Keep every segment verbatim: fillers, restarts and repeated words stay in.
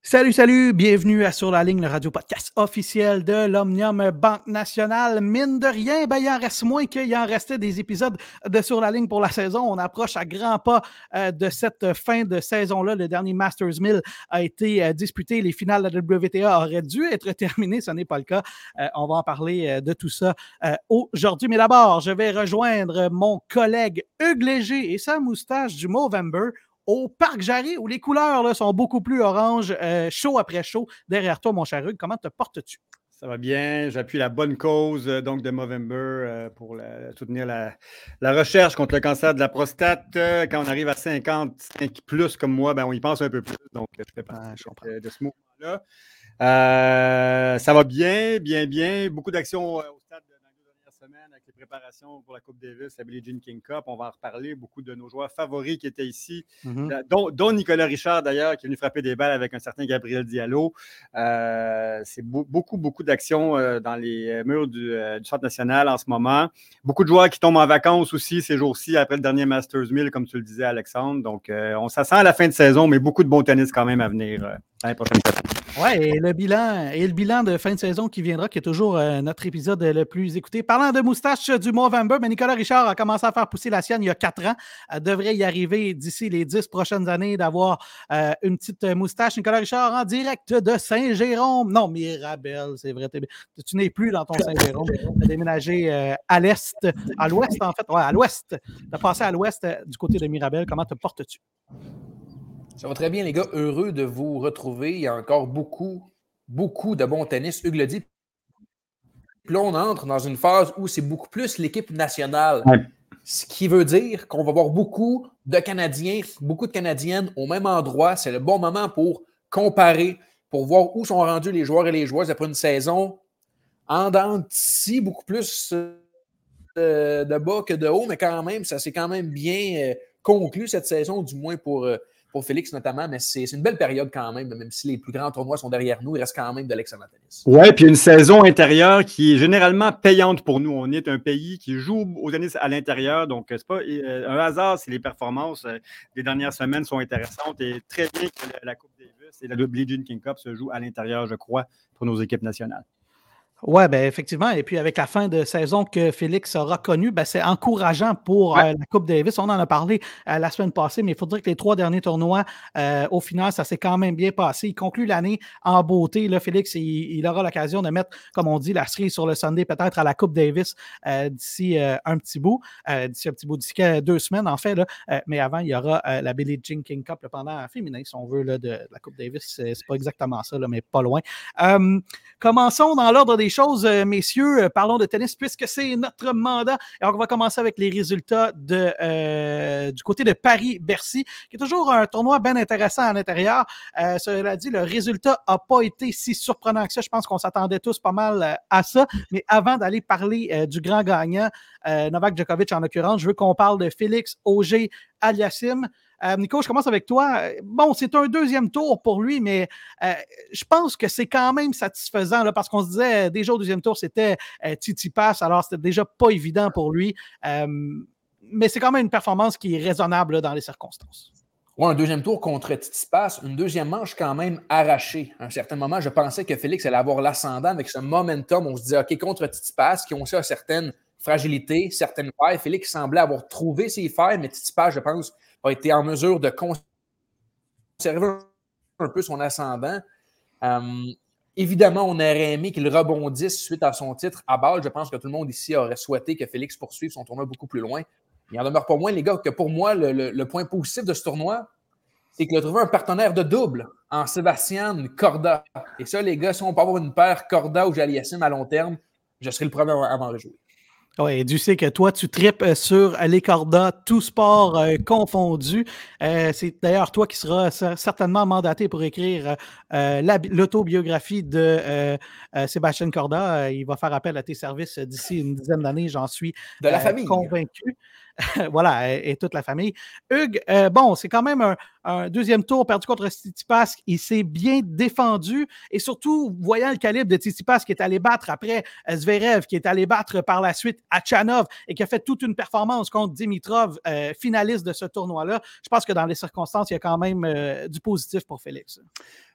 Salut, salut, bienvenue à Sur la ligne, le radio-podcast officiel de l'Omnium Banque Nationale. Mine de rien, ben, il en reste moins qu'il en restait des épisodes de Sur la ligne pour la saison. On approche à grands pas euh, de cette fin de saison-là. Le dernier Masters mille a été euh, disputé. Les finales de la W T A auraient dû être terminées. Ce n'est pas le cas. Euh, on va en parler euh, de tout ça euh, aujourd'hui. Mais d'abord, je vais rejoindre mon collègue Hugues Léger et sa moustache du Movember au Parc Jarry, où les couleurs là, sont beaucoup plus orange, euh, chaud après chaud. Derrière toi, mon cher Hugues, comment te portes-tu? Ça va bien. J'appuie la bonne cause euh, donc de Movember euh, pour la, soutenir la, la recherche contre le cancer de la prostate. Euh, quand on arrive à cinquante-cinq plus comme moi, ben, on y pense un peu plus. Donc, je fais partie ah, de, de ce mouvement-là. Euh, ça va bien, bien, bien. Beaucoup d'actions euh, au stade de, dans les deux dernières semaines avec les préparations pour la Coupe Davis, la Billie Jean King Cup. On va en reparler. Beaucoup de nos joueurs favoris qui étaient ici, mm-hmm. dont, dont Nicolas Richard d'ailleurs, qui est venu frapper des balles avec un certain Gabriel Diallo. Euh, c'est beau, beaucoup, beaucoup d'actions euh, dans les murs du, euh, du Centre national en ce moment. Beaucoup de joueurs qui tombent en vacances aussi ces jours-ci après le dernier Masters mille, comme tu le disais, Alexandre. Donc, euh, on s'attend à la fin de saison, mais beaucoup de bon tennis quand même à venir euh, dans les prochaines semaines. Oui, et le bilan et le bilan de fin de saison qui viendra, qui est toujours euh, notre épisode le plus écouté. Parlant de moustache du Movember, mais Nicolas Richard a commencé à faire pousser la sienne il y a quatre ans. Elle devrait y arriver d'ici les dix prochaines années d'avoir euh, une petite moustache. Nicolas Richard en direct de Saint-Jérôme. Non, Mirabel, c'est vrai. Tu n'es plus dans ton Saint-Jérôme. Tu as déménagé euh, à l'est, à l'ouest en fait. Ouais, à l'ouest. Tu as passé à l'ouest euh, du côté de Mirabel. Comment te portes-tu? Ça va très bien, les gars. Heureux de vous retrouver. Il y a encore beaucoup, beaucoup de bon tennis. Hugues l'a dit. Puis là, on entre dans une phase où c'est beaucoup plus l'équipe nationale. Ouais. Ce qui veut dire qu'on va voir beaucoup de Canadiens, beaucoup de Canadiennes au même endroit. C'est le bon moment pour comparer, pour voir où sont rendus les joueurs et les joueuses après une saison en dents de scie, beaucoup plus de, de bas que de haut, mais quand même, ça s'est quand même bien conclu cette saison, du moins pour... pour Félix notamment, mais c'est, c'est une belle période quand même, même si les plus grands tournois sont derrière nous, il reste quand même de l'excellent tennis. Oui, puis une saison intérieure qui est généralement payante pour nous. On est un pays qui joue au tennis à l'intérieur, donc c'est pas euh, un hasard si les performances euh, des dernières semaines sont intéressantes et très bien que la, la Coupe Davis et la Billie Jean King Cup se jouent à l'intérieur, je crois, pour nos équipes nationales. Oui, bien effectivement. Et puis avec la fin de saison que Félix aura connue, ben, c'est encourageant pour ouais. euh, la Coupe Davis. On en a parlé euh, la semaine passée, mais il faut dire que les trois derniers tournois, euh, au final, ça s'est quand même bien passé. Il conclut l'année en beauté. Là, Félix, il, il aura l'occasion de mettre, comme on dit, la cerise sur le Sunday peut-être à la Coupe Davis euh, d'ici euh, un petit bout, euh, d'ici un petit bout, d'ici deux semaines en fait. Là, euh, mais avant, il y aura euh, la Billie Jean King Cup là, pendant féminin, si on veut, là, de, de la Coupe Davis. C'est, c'est pas exactement ça, là, mais pas loin. Euh, commençons dans l'ordre des choses, euh, messieurs. Euh, parlons de tennis puisque c'est notre mandat. Alors, on va commencer avec les résultats de, euh, du côté de Paris-Bercy, qui est toujours un tournoi bien intéressant à l'intérieur. Euh, cela dit, le résultat n'a pas été si surprenant que ça. Je pense qu'on s'attendait tous pas mal euh, à ça. Mais avant d'aller parler euh, du grand gagnant, euh, Novak Djokovic en l'occurrence, je veux qu'on parle de Félix Auger-Aliassime. Euh, Nico, je commence avec toi. Bon, c'est un deuxième tour pour lui, mais euh, je pense que c'est quand même satisfaisant là, parce qu'on se disait euh, déjà au deuxième tour, c'était euh, Tsitsipas, alors c'était déjà pas évident pour lui. Euh, mais c'est quand même une performance qui est raisonnable là, dans les circonstances. Oui, un deuxième tour contre Tsitsipas, une deuxième manche quand même arrachée. À un certain moment, je pensais que Félix allait avoir l'ascendant avec ce momentum. On se disait, OK, contre Tsitsipas, qui ont aussi certaines fragilités, certaines failles. Félix semblait avoir trouvé ses failles, mais Tsitsipas, je pense, a été en mesure de conserver un peu son ascendant. Euh, évidemment, on aurait aimé qu'il rebondisse suite à son titre à Bâle. Je pense que tout le monde ici aurait souhaité que Félix poursuive son tournoi beaucoup plus loin. Il n'en demeure pas moins, les gars, que pour moi, le, le, le point positif de ce tournoi, c'est qu'il a trouvé un partenaire de double en Sébastien Corda. Et ça, les gars, si on peut avoir une paire Corda ou Aliassime à long terme, je serai le premier à m'en réjouir. Oui, Dieu sait que toi, tu tripes sur les cordas, tout sport euh, confondu. Euh, c'est d'ailleurs toi qui seras certainement mandaté pour écrire euh, la, l'autobiographie de euh, euh, Sébastien Corda. Euh, il va faire appel à tes services d'ici une dizaine d'années, j'en suis de la euh, famille. convaincu. Voilà, et, et toute la famille. Hugues, euh, bon, c'est quand même un, un deuxième tour perdu contre Tsitsipas. Il s'est bien défendu et surtout, voyant le calibre de Tsitsipas qui est allé battre après Zverev, qui est allé battre par la suite Khachanov et qui a fait toute une performance contre Dimitrov, euh, finaliste de ce tournoi-là, je pense que dans les circonstances, il y a quand même euh, du positif pour Félix.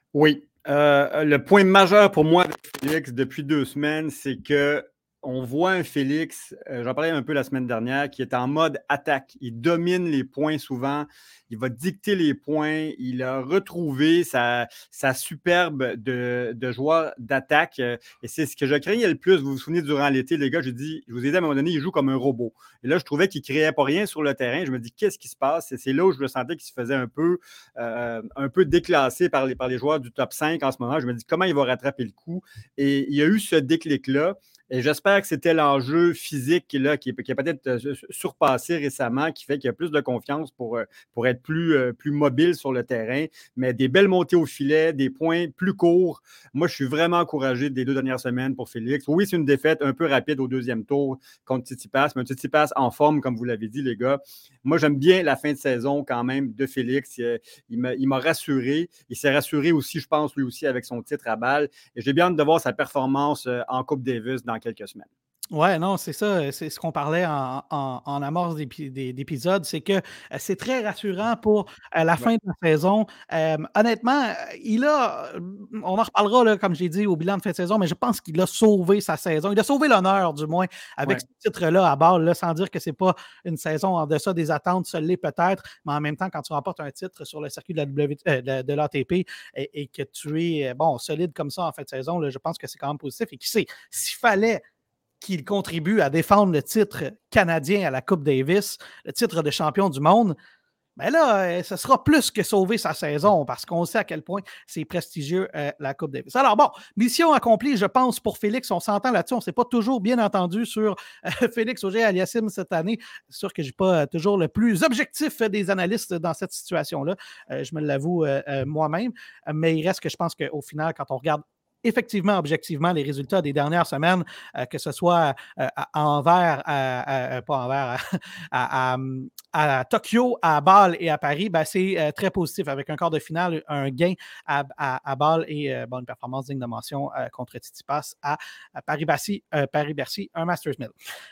Oui. Euh, le point majeur pour moi avec Félix depuis deux semaines, c'est que on voit un Félix, euh, j'en parlais un peu la semaine dernière, qui est en mode attaque. Il domine les points souvent. Il va dicter les points. Il a retrouvé sa, sa superbe de, de joueur d'attaque. Euh, et c'est ce que je craignais le plus. Vous vous souvenez, durant l'été, les gars, je, dis, je vous ai dit à un moment donné, il joue comme un robot. Et là, je trouvais qu'il ne créait pas rien sur le terrain. Je me dis, qu'est-ce qui se passe? Et c'est là où je le sentais qu'il se faisait un peu, euh, un peu déclassé par les, par les joueurs du top cinq en ce moment. Je me dis, comment il va rattraper le coup? Et il y a eu ce déclic-là. Et j'espère que c'était l'enjeu physique là, qui, qui a peut-être surpassé récemment, qui fait qu'il y a plus de confiance pour, pour être plus, plus mobile sur le terrain. Mais des belles montées au filet, des points plus courts. Moi, je suis vraiment encouragé des deux dernières semaines pour Félix. Oui, c'est une défaite un peu rapide au deuxième tour contre Tsitsipas, mais Tsitsipas en forme, comme vous l'avez dit, les gars. Moi, j'aime bien la fin de saison quand même de Félix. Il m'a, il m'a rassuré. Il s'est rassuré aussi, je pense, lui aussi, avec son titre à balle. Et j'ai bien hâte de voir sa performance en Coupe Davis dans quelques semaines. Ouais, non, c'est ça. C'est ce qu'on parlait en, en, en amorce d'épisode. C'est que euh, c'est très rassurant pour euh, la fin ouais. de la saison. Euh, honnêtement, il a, on en reparlera, là, comme j'ai dit, au bilan de fin de saison, mais je pense qu'il a sauvé sa saison. Il a sauvé l'honneur, du moins, avec ouais. ce titre-là à Bâle, là, sans dire que c'est pas une saison en deçà des attentes, ça l'est peut-être, mais en même temps, quand tu remportes un titre sur le circuit de la w, euh, de, de l'A T P et, et que tu es, bon, solide comme ça en fin de saison, là, je pense que c'est quand même positif. Et qui sait, s'il fallait qu'il contribue à défendre le titre canadien à la Coupe Davis, le titre de champion du monde, bien là, ce sera plus que sauver sa saison parce qu'on sait à quel point c'est prestigieux euh, la Coupe Davis. Alors bon, mission accomplie, je pense, pour Félix. On s'entend là-dessus. On ne s'est pas toujours bien entendu sur euh, Félix Auger-Aliassime cette année. C'est sûr que je n'ai pas euh, toujours le plus objectif des analystes dans cette situation-là. Euh, je me l'avoue euh, euh, moi-même. Mais il reste que je pense qu'au final, quand on regarde effectivement, objectivement, les résultats des dernières semaines, euh, que ce soit euh, à Anvers, à, à, pas Anvers, à, à, à, à Tokyo, à Bâle et à Paris, ben, c'est euh, très positif avec un quart de finale, un gain à, à, à Bâle et euh, bon, une performance digne de mention euh, contre Tsitsipas à, à Paris-Bercy, euh, Paris-Bercy, un Masters mille.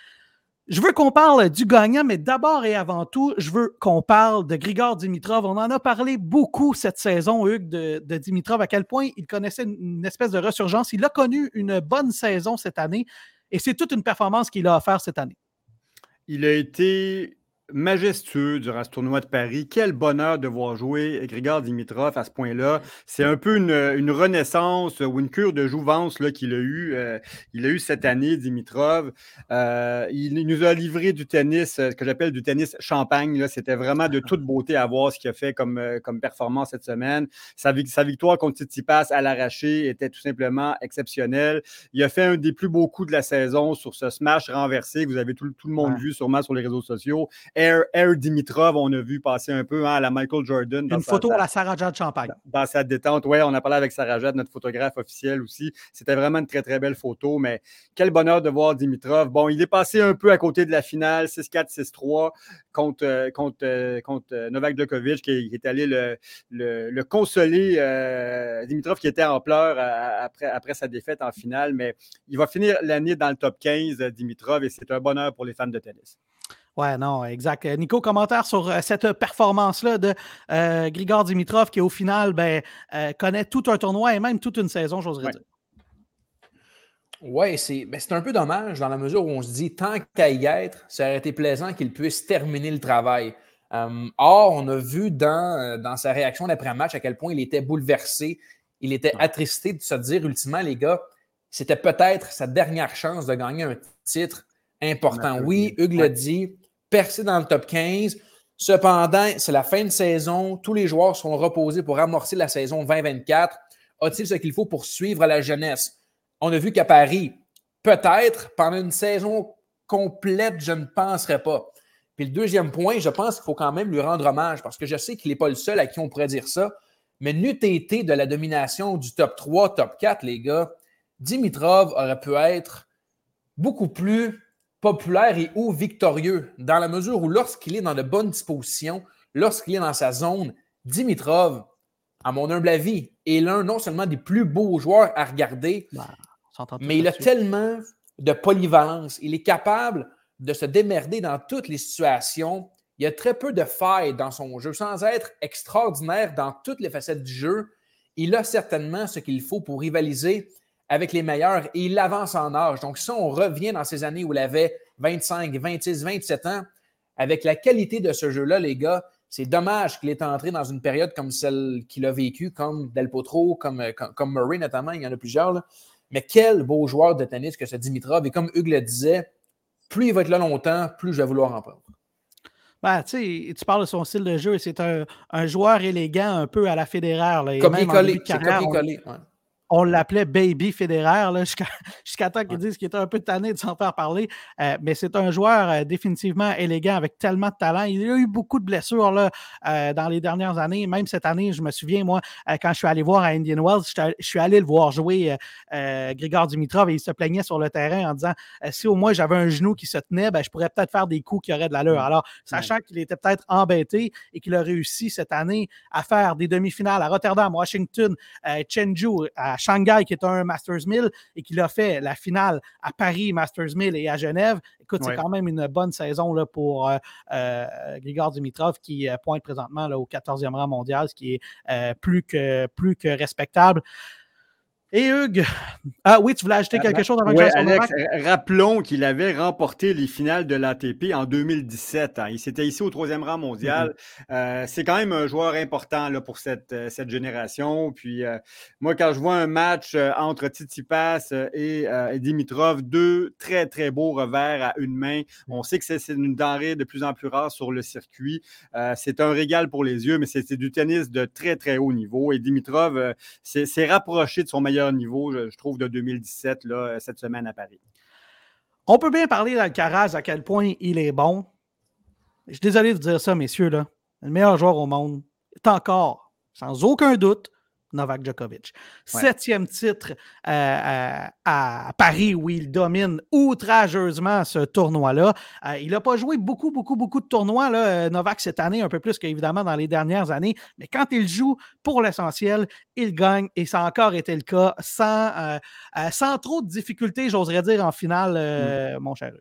Je veux qu'on parle du gagnant, mais d'abord et avant tout, je veux qu'on parle de Grigor Dimitrov. On en a parlé beaucoup cette saison, Hugues, de, de Dimitrov, à quel point il connaissait une, une espèce de resurgence. Il a connu une bonne saison cette année et c'est toute une performance qu'il a offert cette année. Il a été majestueux durant ce tournoi de Paris. Quel bonheur de voir jouer Grigor Dimitrov à ce point-là. C'est un peu une, une renaissance ou une cure de jouvence là, qu'il a eu. Euh, il a eu cette année, Dimitrov. Euh, il, il nous a livré du tennis, ce que j'appelle du tennis champagne. Là. C'était vraiment de toute beauté à voir ce qu'il a fait comme, comme performance cette semaine. Sa, sa victoire contre Tsitsipas à l'arraché était tout simplement exceptionnelle. Il a fait un des plus beaux coups de la saison sur ce smash renversé que vous avez tout, tout le monde ouais. vu sûrement sur les réseaux sociaux. Air, Air Dimitrov, on a vu passer un peu hein, à la Michael Jordan. Une photo sa, à la Sarah Jade Champagne. Dans, dans sa détente. Oui, on a parlé avec Sarah Jade, notre photographe officielle aussi. C'était vraiment une très, très belle photo. Mais quel bonheur de voir Dimitrov. Bon, il est passé un peu à côté de la finale, six quatre, six trois, contre, contre, contre Novak Djokovic, qui, qui est allé le, le, le consoler. Euh, Dimitrov qui était en pleurs après, après sa défaite en finale. Mais il va finir l'année dans le top quinze, Dimitrov, et c'est un bonheur pour les fans de tennis. Ouais, non, exact. Nico, commentaire sur euh, cette performance-là de euh, Grigor Dimitrov qui, au final, ben, euh, connaît tout un tournoi et même toute une saison, j'oserais ouais. dire. Oui, c'est ben, un peu dommage dans la mesure où on se dit, tant qu'à y être, ça aurait été plaisant qu'il puisse terminer le travail. Um, or, on a vu dans, dans sa réaction d'après-match à quel point il était bouleversé, il était attristé de se dire, ultimement, les gars, c'était peut-être sa dernière chance de gagner un titre important. Oui, Hugues l'a dit, percé dans le top quinze. Cependant, c'est la fin de saison. Tous les joueurs sont reposés pour amorcer la saison vingt vingt-quatre. A-t-il ce qu'il faut pour suivre la jeunesse? On a vu qu'à Paris, peut-être, pendant une saison complète, je ne penserais pas. Puis le deuxième point, je pense qu'il faut quand même lui rendre hommage parce que je sais qu'il n'est pas le seul à qui on pourrait dire ça. Mais n'eût été de la domination du top trois, top quatre, les gars, Dimitrov aurait pu être beaucoup plus populaire et ou victorieux, dans la mesure où lorsqu'il est dans de bonnes dispositions, lorsqu'il est dans sa zone, Dimitrov, à mon humble avis, est l'un non seulement des plus beaux joueurs à regarder, bah, mais il a tellement de polyvalence. Il est capable de se démerder dans toutes les situations. Il y a très peu de failles dans son jeu, sans être extraordinaire dans toutes les facettes du jeu. il a certainement ce qu'il faut pour rivaliser avec les meilleurs et il avance en âge. Donc, si on revient dans ces années où il avait vingt-cinq, vingt-six, vingt-sept ans, avec la qualité de ce jeu-là, les gars, c'est dommage qu'il est entré dans une période comme celle qu'il a vécue, comme Del Potro, comme, comme, comme Murray notamment, il y en a plusieurs. Là. Mais quel beau joueur de tennis que ce Dimitrov. Et comme Hugues le disait, plus il va être là longtemps, plus je vais vouloir en prendre. Ben, tu sais, tu parles de son style de jeu, c'est un, un joueur élégant un peu à la Federer. Copier-coller, c'est copier-coller. Ouais. On l'appelait Baby Federer, là, jusqu'à, jusqu'à temps qu'ils disent qu'il était un peu tanné de s'en faire parler. Euh, mais c'est un joueur euh, définitivement élégant avec tellement de talent. Il a eu beaucoup de blessures là, euh, dans les dernières années. Même cette année, je me souviens, moi, euh, quand je suis allé voir à Indian Wells, je, je suis allé le voir jouer euh, euh, Grigor Dimitrov et il se plaignait sur le terrain en disant euh, si au moins j'avais un genou qui se tenait, ben, je pourrais peut-être faire des coups qui auraient de l'allure. Alors, sachant qu'il était peut-être embêté et qu'il a réussi cette année à faire des demi-finales à Rotterdam, Washington, euh, Chengdu, à Shanghai, qui est un Masters mille, et qu'il a fait la finale à Paris, Masters mille et à Genève. Écoute, ouais. C'est quand même une bonne saison là, pour euh, euh, Grigor Dimitrov qui euh, pointe présentement là, au quatorzième rang mondial, ce qui est euh, plus, que, plus que respectable. Et Hugues, ah oui, tu voulais ajouter quelque chose avant ouais, que je Alex, rappelons qu'il avait remporté les finales de l'A T P en deux mille dix-sept. Hein. Il s'était ici au troisième rang mondial. Mm-hmm. euh, c'est quand même un joueur important là, pour cette, cette génération. Puis euh, moi, quand je vois un match euh, entre Tsitsipas et, euh, et Dimitrov, deux très, très beaux revers à une main. On sait que c'est, c'est une denrée de plus en plus rare sur le circuit. Euh, c'est un régal pour les yeux, mais c'est, c'est du tennis de très, très haut niveau. Et Dimitrov euh, s'est, s'est rapproché de son meilleur niveau, je, je trouve, de deux mille dix-sept, là, cette semaine à Paris. On peut bien parler d'Alcaraz, à quel point il est bon. Je suis désolé de dire ça, messieurs, là. Le meilleur joueur au monde est encore, sans aucun doute, Novak Djokovic. Ouais. Septième titre euh, à, à Paris où il domine outrageusement ce tournoi-là. Euh, il n'a pas joué beaucoup, beaucoup, beaucoup de tournois, là, Novak, cette année, un peu plus qu'évidemment dans les dernières années. Mais quand il joue, pour l'essentiel, il gagne et ça a encore été le cas sans, euh, euh, sans trop de difficultés, j'oserais dire, en finale, euh, mmh. mon cher Hugues.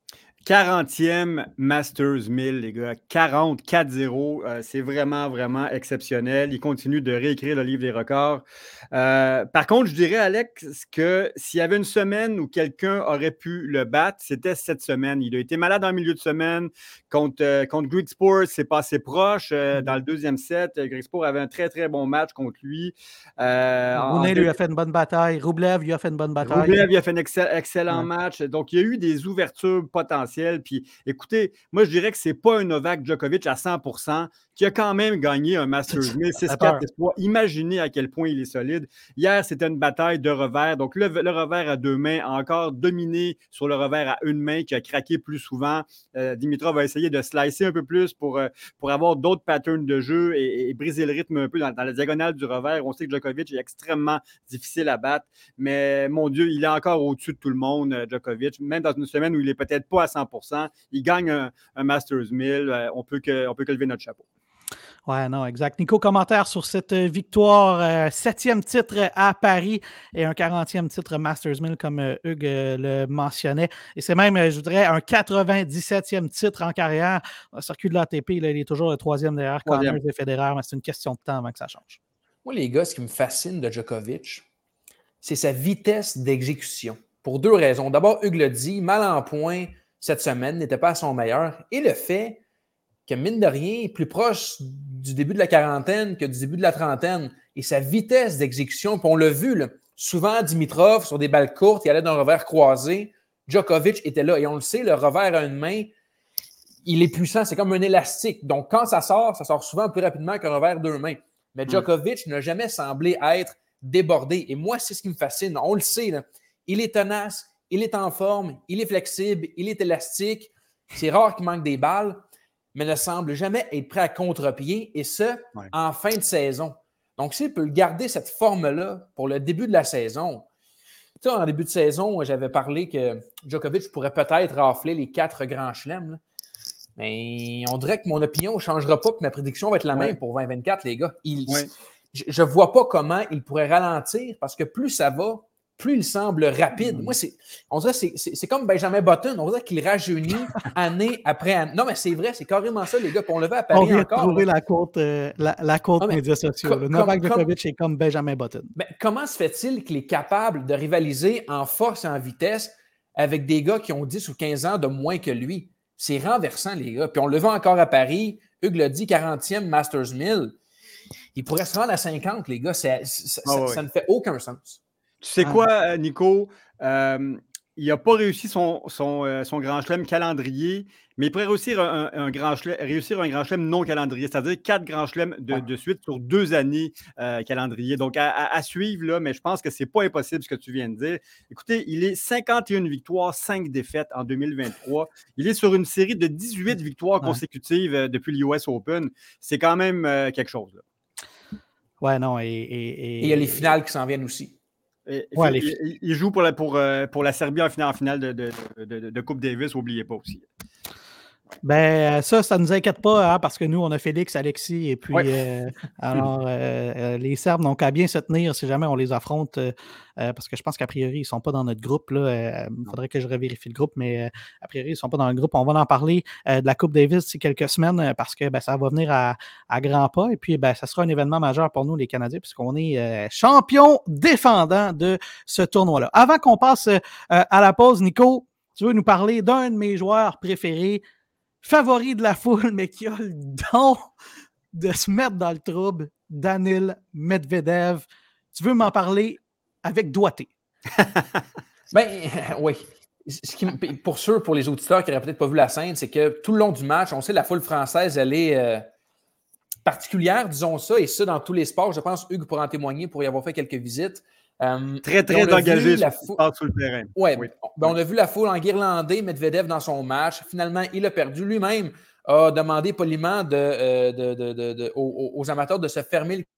quarantième Masters mille, les gars. quarante, quatre zéro. Euh, c'est vraiment, vraiment exceptionnel. Il continue de réécrire le livre des records. Euh, par contre, je dirais, Alex, que s'il y avait une semaine où quelqu'un aurait pu le battre, c'était cette semaine. Il a été malade en milieu de semaine. Contre, euh, contre Greg Sport, c'est passé proche. Euh, dans le deuxième set, Greg Sport avait un très, très bon match contre lui. Euh, Rouney lui a fait une bonne bataille. Rublev lui a fait une bonne bataille. Rublev lui a fait un excell- excellent ouais. match. Donc, il y a eu des ouvertures potentielles. Puis, écoutez, moi, je dirais que c'est pas un Novak Djokovic à cent pour cent qui a quand même gagné un Masters mille, six quatre espoirs. Imaginez à quel point il est solide. Hier, c'était une bataille de revers. Donc, le, le revers à deux mains a encore dominé sur le revers à une main qui a craqué plus souvent. Euh, Dimitrov va essayer de slicer un peu plus pour, euh, pour avoir d'autres patterns de jeu et, et briser le rythme un peu dans, dans la diagonale du revers. On sait que Djokovic est extrêmement difficile à battre, mais mon Dieu, il est encore au-dessus de tout le monde, Djokovic. Même dans une semaine où il n'est peut-être pas à cent pour cent, il gagne un, un Masters mille. Euh, on peut que, on peut que lever notre chapeau. Ouais, non, exact. Nico, commentaire sur cette victoire, euh, septième titre à Paris et un quarantième titre Masters mille, comme euh, Hugues euh, le mentionnait. Et c'est même, euh, je dirais, un quatre-vingt-dix-septième titre en carrière. Le circuit de l'A T P, là, il est toujours le troisième derrière Connors et Federer, mais c'est une question de temps avant que ça change. Moi, les gars, ce qui me fascine de Djokovic, c'est sa vitesse d'exécution. Pour deux raisons. D'abord, Hugues l'a dit, mal en point cette semaine, n'était pas à son meilleur. Et le fait que, mine de rien, plus proche du début de la quarantaine que du début de la trentaine. Et sa vitesse d'exécution, puis on l'a vu, là, souvent Dimitrov, sur des balles courtes, il allait d'un revers croisé. Djokovic était là. Et on le sait, le revers à une main, il est puissant. C'est comme un élastique. Donc, quand ça sort, ça sort souvent plus rapidement qu'un revers deux mains. Mais Djokovic mmh. n'a jamais semblé être débordé. Et moi, c'est ce qui me fascine. On le sait, là. Il est tenace, il est en forme, il est flexible, il est élastique. C'est rare qu'il manque des balles, mais ne semble jamais être prêt à contre-pied, et ce, ouais. en fin de saison. Donc, s'il peut garder cette forme-là pour le début de la saison, tu sais, en début de saison, j'avais parlé que Djokovic pourrait peut-être rafler les quatre grands chelems, là. Mais on dirait que mon opinion ne changera pas, que ma prédiction va être la ouais. même pour vingt vingt-quatre, les gars. Il, ouais. Je ne vois pas comment il pourrait ralentir, parce que plus ça va, plus il semble rapide. Moi, c'est, on dirait que c'est, c'est, c'est comme Benjamin Button. On dirait qu'il rajeunit année après année. Non, mais c'est vrai, c'est carrément ça, les gars. Puis on le voit à Paris on vient encore. de trouver là. la côte, euh, la, la côte non, médias sociaux. Com- Novak com- Djokovic est comme Benjamin Button. Ben, comment se fait-il qu'il est capable de rivaliser en force et en vitesse avec des gars qui ont dix ou quinze ans de moins que lui? C'est renversant, les gars. Puis on le voit encore à Paris. Hugues l'a dit, quarantième Masters mille. Il pourrait se rendre à cinquante, les gars. Ça, ça, oh, ça, oui. ça ne fait aucun sens. Tu sais quoi, Nico? Euh, il n'a pas réussi son, son, euh, son grand chelem calendrier, mais il pourrait réussir un, un, grand chelem, réussir un grand chelem non calendrier, c'est-à-dire quatre grands chelems de, de suite sur deux années euh, calendrier. Donc, à, à, à suivre, là, mais je pense que ce n'est pas impossible ce que tu viens de dire. Écoutez, il est cinquante et une victoires, cinq défaites en deux mille vingt-trois. Il est sur une série de dix-huit victoires consécutives euh, depuis l'U S Open. C'est quand même euh, quelque chose. Là. Ouais, non. Et, et, et... et il y a les finales qui s'en viennent aussi. Et, ouais, il, les... il, il joue pour la, pour, pour la Serbie en finale, en finale de, de, de, de Coupe Davis, n'oubliez pas aussi. Ben, ça, ça ne nous inquiète pas, hein, parce que nous, on a Félix, Alexis, et puis, ouais. euh, alors, euh, les Serbes n'ont qu'à bien se tenir si jamais on les affronte, euh, parce que je pense qu'a priori, ils ne sont pas dans notre groupe. Il euh, faudrait que je revérifie le groupe, mais euh, a priori, ils ne sont pas dans le groupe. On va en parler euh, de la Coupe Davis d'ici quelques semaines, parce que ben, ça va venir à, à grands pas, et puis, ben, ça sera un événement majeur pour nous, les Canadiens, puisqu'on est euh, champion défendant de ce tournoi-là. Avant qu'on passe euh, à la pause, Nico, tu veux nous parler d'un de mes joueurs préférés, favori de la foule, mais qui a le don de se mettre dans le trouble, Daniil Medvedev. Tu veux m'en parler avec doigté? Ben oui. Ce qui, pour ceux, pour les auditeurs qui n'auraient peut-être pas vu la scène, c'est que tout le long du match, on sait la foule française, elle est euh, particulière, disons ça, et ça dans tous les sports. Je pense Hugues pourra en témoigner pour y avoir fait quelques visites. Euh, très, très engagé sur, fou... sur le terrain. Ouais, oui, ben, on a vu la foule enguirlander Medvedev dans son match. Finalement, il a perdu. Lui-même a demandé poliment de, euh, de, de, de, de, aux, aux amateurs de se fermer le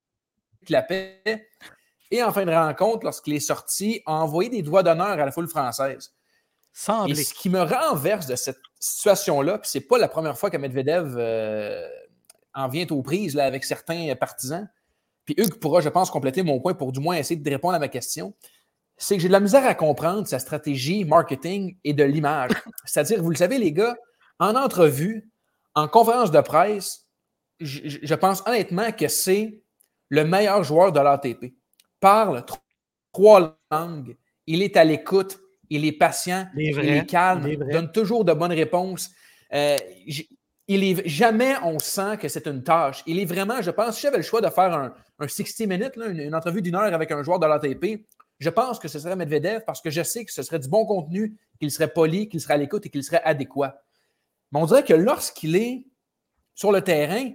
clapet. Et en fin de rencontre, lorsqu'il est sorti, a envoyé des doigts d'honneur à la foule française. Semblé. Et ce qui me renverse de cette situation-là, puis c'est pas la première fois que Medvedev euh, en vient aux prises là, avec certains partisans, puis Hugues pourra, je pense, compléter mon point pour du moins essayer de répondre à ma question, c'est que j'ai de la misère à comprendre sa stratégie marketing et de l'image. C'est-à-dire, vous le savez, les gars, en entrevue, en conférence de presse, je, je pense honnêtement que c'est le meilleur joueur de l'A T P. Parle trois langues, il est à l'écoute, il est patient, il est, vrai, il est calme, il est donne toujours de bonnes réponses. Euh, Il est, jamais on sent que c'est une tâche. Il est vraiment, je pense, si j'avais le choix de faire un, un soixante minutes, là, une, une entrevue d'une heure avec un joueur de l'A T P, je pense que ce serait Medvedev parce que je sais que ce serait du bon contenu, qu'il serait poli, qu'il serait à l'écoute et qu'il serait adéquat. Mais on dirait que lorsqu'il est sur le terrain,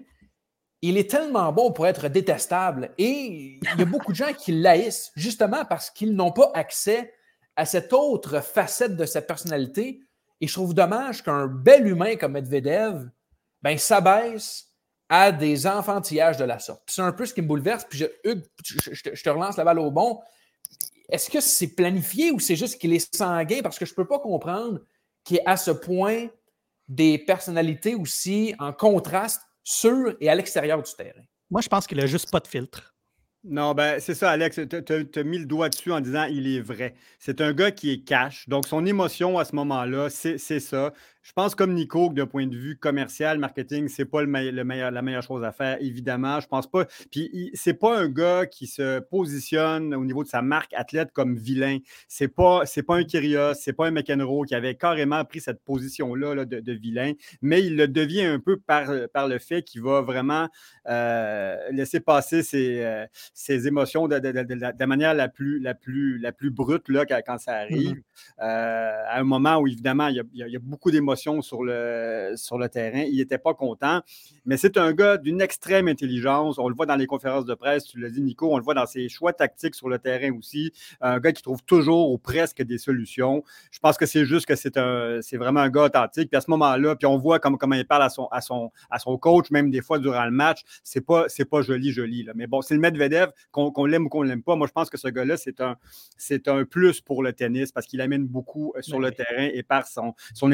il est tellement bon pour être détestable. Et il y a beaucoup de gens qui l'haïssent justement parce qu'ils n'ont pas accès à cette autre facette de sa personnalité. Et je trouve dommage qu'un bel humain comme Medvedev ben, s'abaisse à des enfantillages de la sorte. Puis c'est un peu ce qui me bouleverse. Puis je, Hugues, je, je, je te relance la balle au bon. Est-ce que c'est planifié ou c'est juste qu'il est sanguin? Parce que je ne peux pas comprendre qu'il y ait à ce point des personnalités aussi en contraste sur et à l'extérieur du terrain. Moi, je pense qu'il n'a juste pas de filtre. Non, ben c'est ça, Alex. Tu as mis le doigt dessus en disant il est vrai. C'est un gars qui est cash. Donc, son émotion à ce moment-là, c'est ça. Je pense comme Nico, que d'un point de vue commercial, marketing, c'est pas le me le meilleur, la meilleure chose à faire, évidemment. Je pense pas. Puis, c'est pas un gars qui se positionne au niveau de sa marque athlète comme vilain. C'est pas, c'est pas un Kyrgios, c'est pas un McEnroe qui avait carrément pris cette position-là là, de, de vilain, mais il le devient un peu par, par le fait qu'il va vraiment euh, laisser passer ses, euh, ses émotions de, de, de, de, de la manière la plus, la plus, la plus brute là, quand, quand ça arrive. Mm-hmm. euh, à un moment où, évidemment, il y a, il y a, il y a beaucoup d'émotions sur le, sur le terrain. Il n'était pas content, mais c'est un gars d'une extrême intelligence. On le voit dans les conférences de presse, tu l'as dit, Nico, on le voit dans ses choix tactiques sur le terrain aussi. Un gars qui trouve toujours ou presque des solutions. Je pense que c'est juste que c'est un, c'est vraiment un gars authentique. Puis à ce moment-là, puis on voit comme, comment il parle à son, à, son, à son coach, même des fois durant le match. C'est pas, c'est pas joli, joli. Là. Mais bon, c'est le Medvedev, qu'on, qu'on l'aime ou qu'on l'aime pas. Moi, je pense que ce gars-là, c'est un, c'est un plus pour le tennis parce qu'il amène beaucoup sur le terrain et par son, son intelligence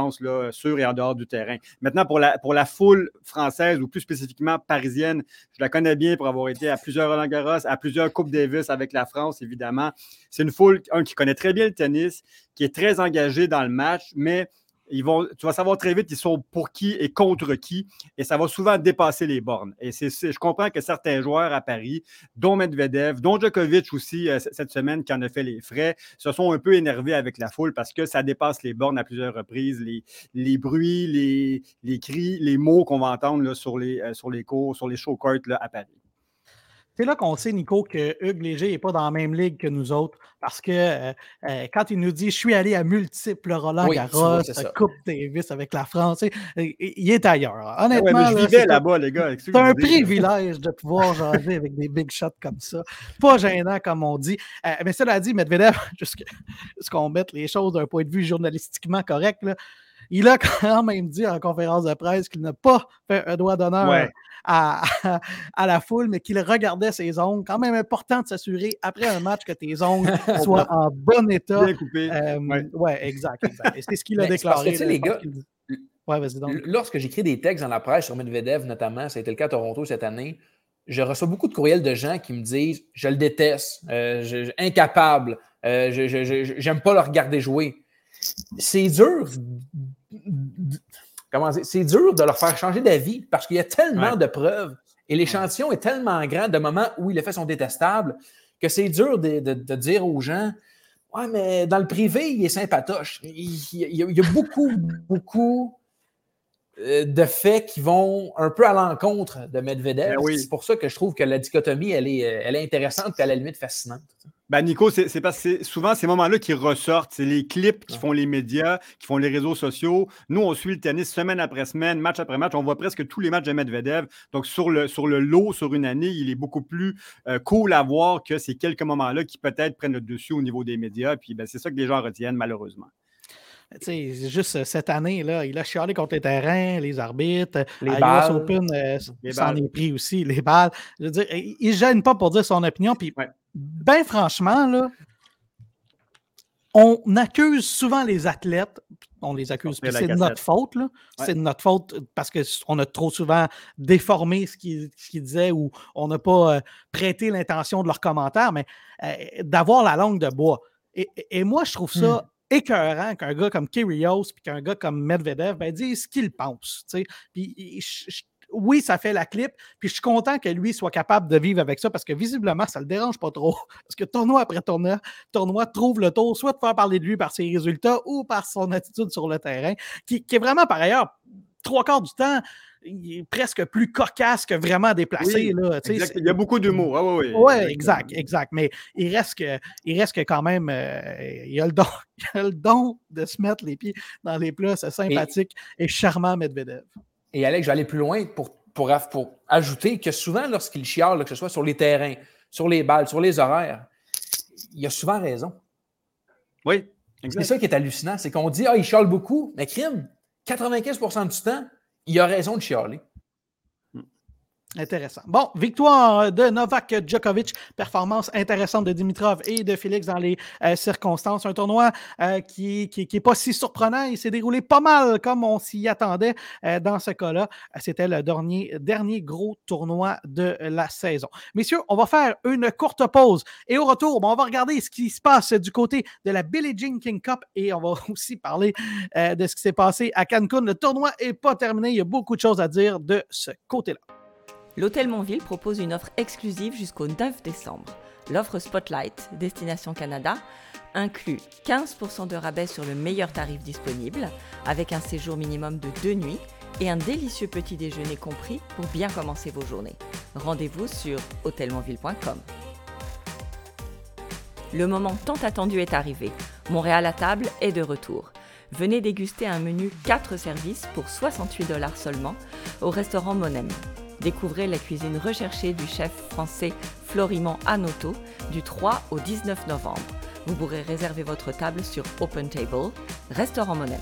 présence là, sur et en dehors du terrain. Maintenant, pour la, pour la foule française ou plus spécifiquement parisienne, je la connais bien pour avoir été à plusieurs Roland-Garros, à plusieurs Coupes Davis avec la France, évidemment. C'est une foule, un, qui connaît très bien le tennis, qui est très engagée dans le match, mais ils vont, tu vas savoir très vite, ils sont pour qui et contre qui, et ça va souvent dépasser les bornes. Et c'est, c'est, je comprends que certains joueurs à Paris, dont Medvedev, dont Djokovic aussi, euh, cette semaine, qui en a fait les frais, se sont un peu énervés avec la foule parce que ça dépasse les bornes à plusieurs reprises, les, les bruits, les, les cris, les mots qu'on va entendre là, sur, les, euh, sur les cours, sur les show courts là, à Paris. C'est là qu'on sait, Nico, que Hugues Léger n'est pas dans la même ligue que nous autres, parce que euh, euh, quand il nous dit « je suis allé à multiples Roland-Garros, oui, Coupe Davis avec la France », il est ailleurs. Honnêtement, ouais, mais je vivais là, là-bas, les gars. C'est un privilège de pouvoir jaser avec des big shots comme ça. Pas gênant, comme on dit. Euh, mais cela dit, Medvedev, jusqu'on mette les choses d'un point de vue journalistiquement correct, là, il a quand même dit en conférence de presse qu'il n'a pas fait un doigt d'honneur ouais. à, à, à la foule, mais qu'il regardait ses ongles. Quand même important de s'assurer, après un match, que tes ongles soient en bon état. Bien coupé. Euh, ouais. ouais, exact, exact. Et c'est ce qu'il a déclaré. Parce que, là, les gars, ouais, vas-y donc. Lorsque j'écris des textes dans la presse sur Medvedev, notamment, ça a été le cas à Toronto cette année, je reçois beaucoup de courriels de gens qui me disent « je le déteste, euh, je, je, incapable, euh, je, je, je, j'aime pas le regarder jouer ». C'est dur... Comment dire? C'est dur de leur faire changer d'avis parce qu'il y a tellement ouais. de preuves et l'échantillon est tellement grand de moments où les faits sont détestables que c'est dur de, de, de dire aux gens « ouais, mais dans le privé, il est sympatoche ». Il, il, il y a beaucoup, beaucoup de faits qui vont un peu à l'encontre de Medvedev. Oui. C'est pour ça que je trouve que la dichotomie, elle est, elle est intéressante et à la limite fascinante. Ben Nico, c'est, c'est parce que c'est souvent ces moments-là qui ressortent. C'est les clips qui font les médias, qui font les réseaux sociaux. Nous, on suit le tennis semaine après semaine, match après match. On voit presque tous les matchs de Medvedev. Donc, sur le, sur le lot, sur une année, il est beaucoup plus euh, cool à voir que ces quelques moments-là qui peut-être prennent le dessus au niveau des médias. Puis ben, c'est ça que les gens retiennent, malheureusement. Tu sais, juste cette année, là, il a chialé contre les terrains, les arbitres, les à balles. U S Open, euh, les s'en balles. Est pris aussi, les balles. Je veux dire, il ne gêne pas pour dire son opinion. Puis, ouais. ben franchement, là, on accuse souvent les athlètes, on les accuse, puis c'est de notre faute, là. Ouais. C'est de notre faute parce qu'on a trop souvent déformé ce qu'ils, ce qu'ils disaient ou on n'a pas euh, prêté l'intention de leurs commentaires, mais euh, d'avoir la langue de bois. Et, et moi, je trouve ça... Hmm. écœurant qu'un gars comme Kyrgios puis qu'un gars comme Medvedev ben, dise ce qu'il pense. T'sais. Puis, je, je, oui, ça fait la clip, puis je suis content que lui soit capable de vivre avec ça parce que visiblement, ça ne le dérange pas trop. Parce que tournoi après tournoi, tournoi trouve le tour soit de faire parler de lui par ses résultats ou par son attitude sur le terrain, qui, qui est vraiment, par ailleurs, trois quarts du temps, il est presque plus cocasse que vraiment déplacé. Oui, là, exact. Il y a beaucoup d'humour. Ah, oui, oui, ouais, exact, exact. Mais il reste que, il reste que quand même, euh, il, a le don, il a le don de se mettre les pieds dans les plats. C'est sympathique et, et charmant, Medvedev. Et Alex, je vais aller plus loin pour, pour, pour ajouter que souvent, lorsqu'il chiale, que ce soit sur les terrains, sur les balles, sur les horaires, il a souvent raison. Oui, exact. C'est ça qui est hallucinant. C'est qu'on dit, ah, il chiale beaucoup, mais crime, quatre-vingt-quinze pour cent du temps, il a raison de chialer. Intéressant. Bon, victoire de Novak Djokovic, performance intéressante de Dimitrov et de Félix dans les euh, circonstances. Un tournoi euh, qui n'est qui, qui pas si surprenant. Il s'est déroulé pas mal comme on s'y attendait euh, dans ce cas-là. C'était le dernier, dernier gros tournoi de la saison. Messieurs, on va faire une courte pause et au retour, bon, on va regarder ce qui se passe du côté de la Billie Jean King Cup et on va aussi parler euh, de ce qui s'est passé à Cancun. Le tournoi n'est pas terminé. Il y a beaucoup de choses à dire de ce côté-là. L'Hôtel Montville propose une offre exclusive jusqu'au neuf décembre. L'offre Spotlight, Destination Canada, inclut quinze pour cent de rabais sur le meilleur tarif disponible, avec un séjour minimum de deux nuits et un délicieux petit déjeuner compris pour bien commencer vos journées. Rendez-vous sur hôtel montville point com. Le moment tant attendu est arrivé. Montréal à table est de retour. Venez déguster un menu quatre services pour soixante-huit dollars seulement au restaurant Monem. Découvrez la cuisine recherchée du chef français Florimond Hanoto du trois au dix-neuf novembre. Vous pourrez réserver votre table sur Open Table, Restaurant Monem.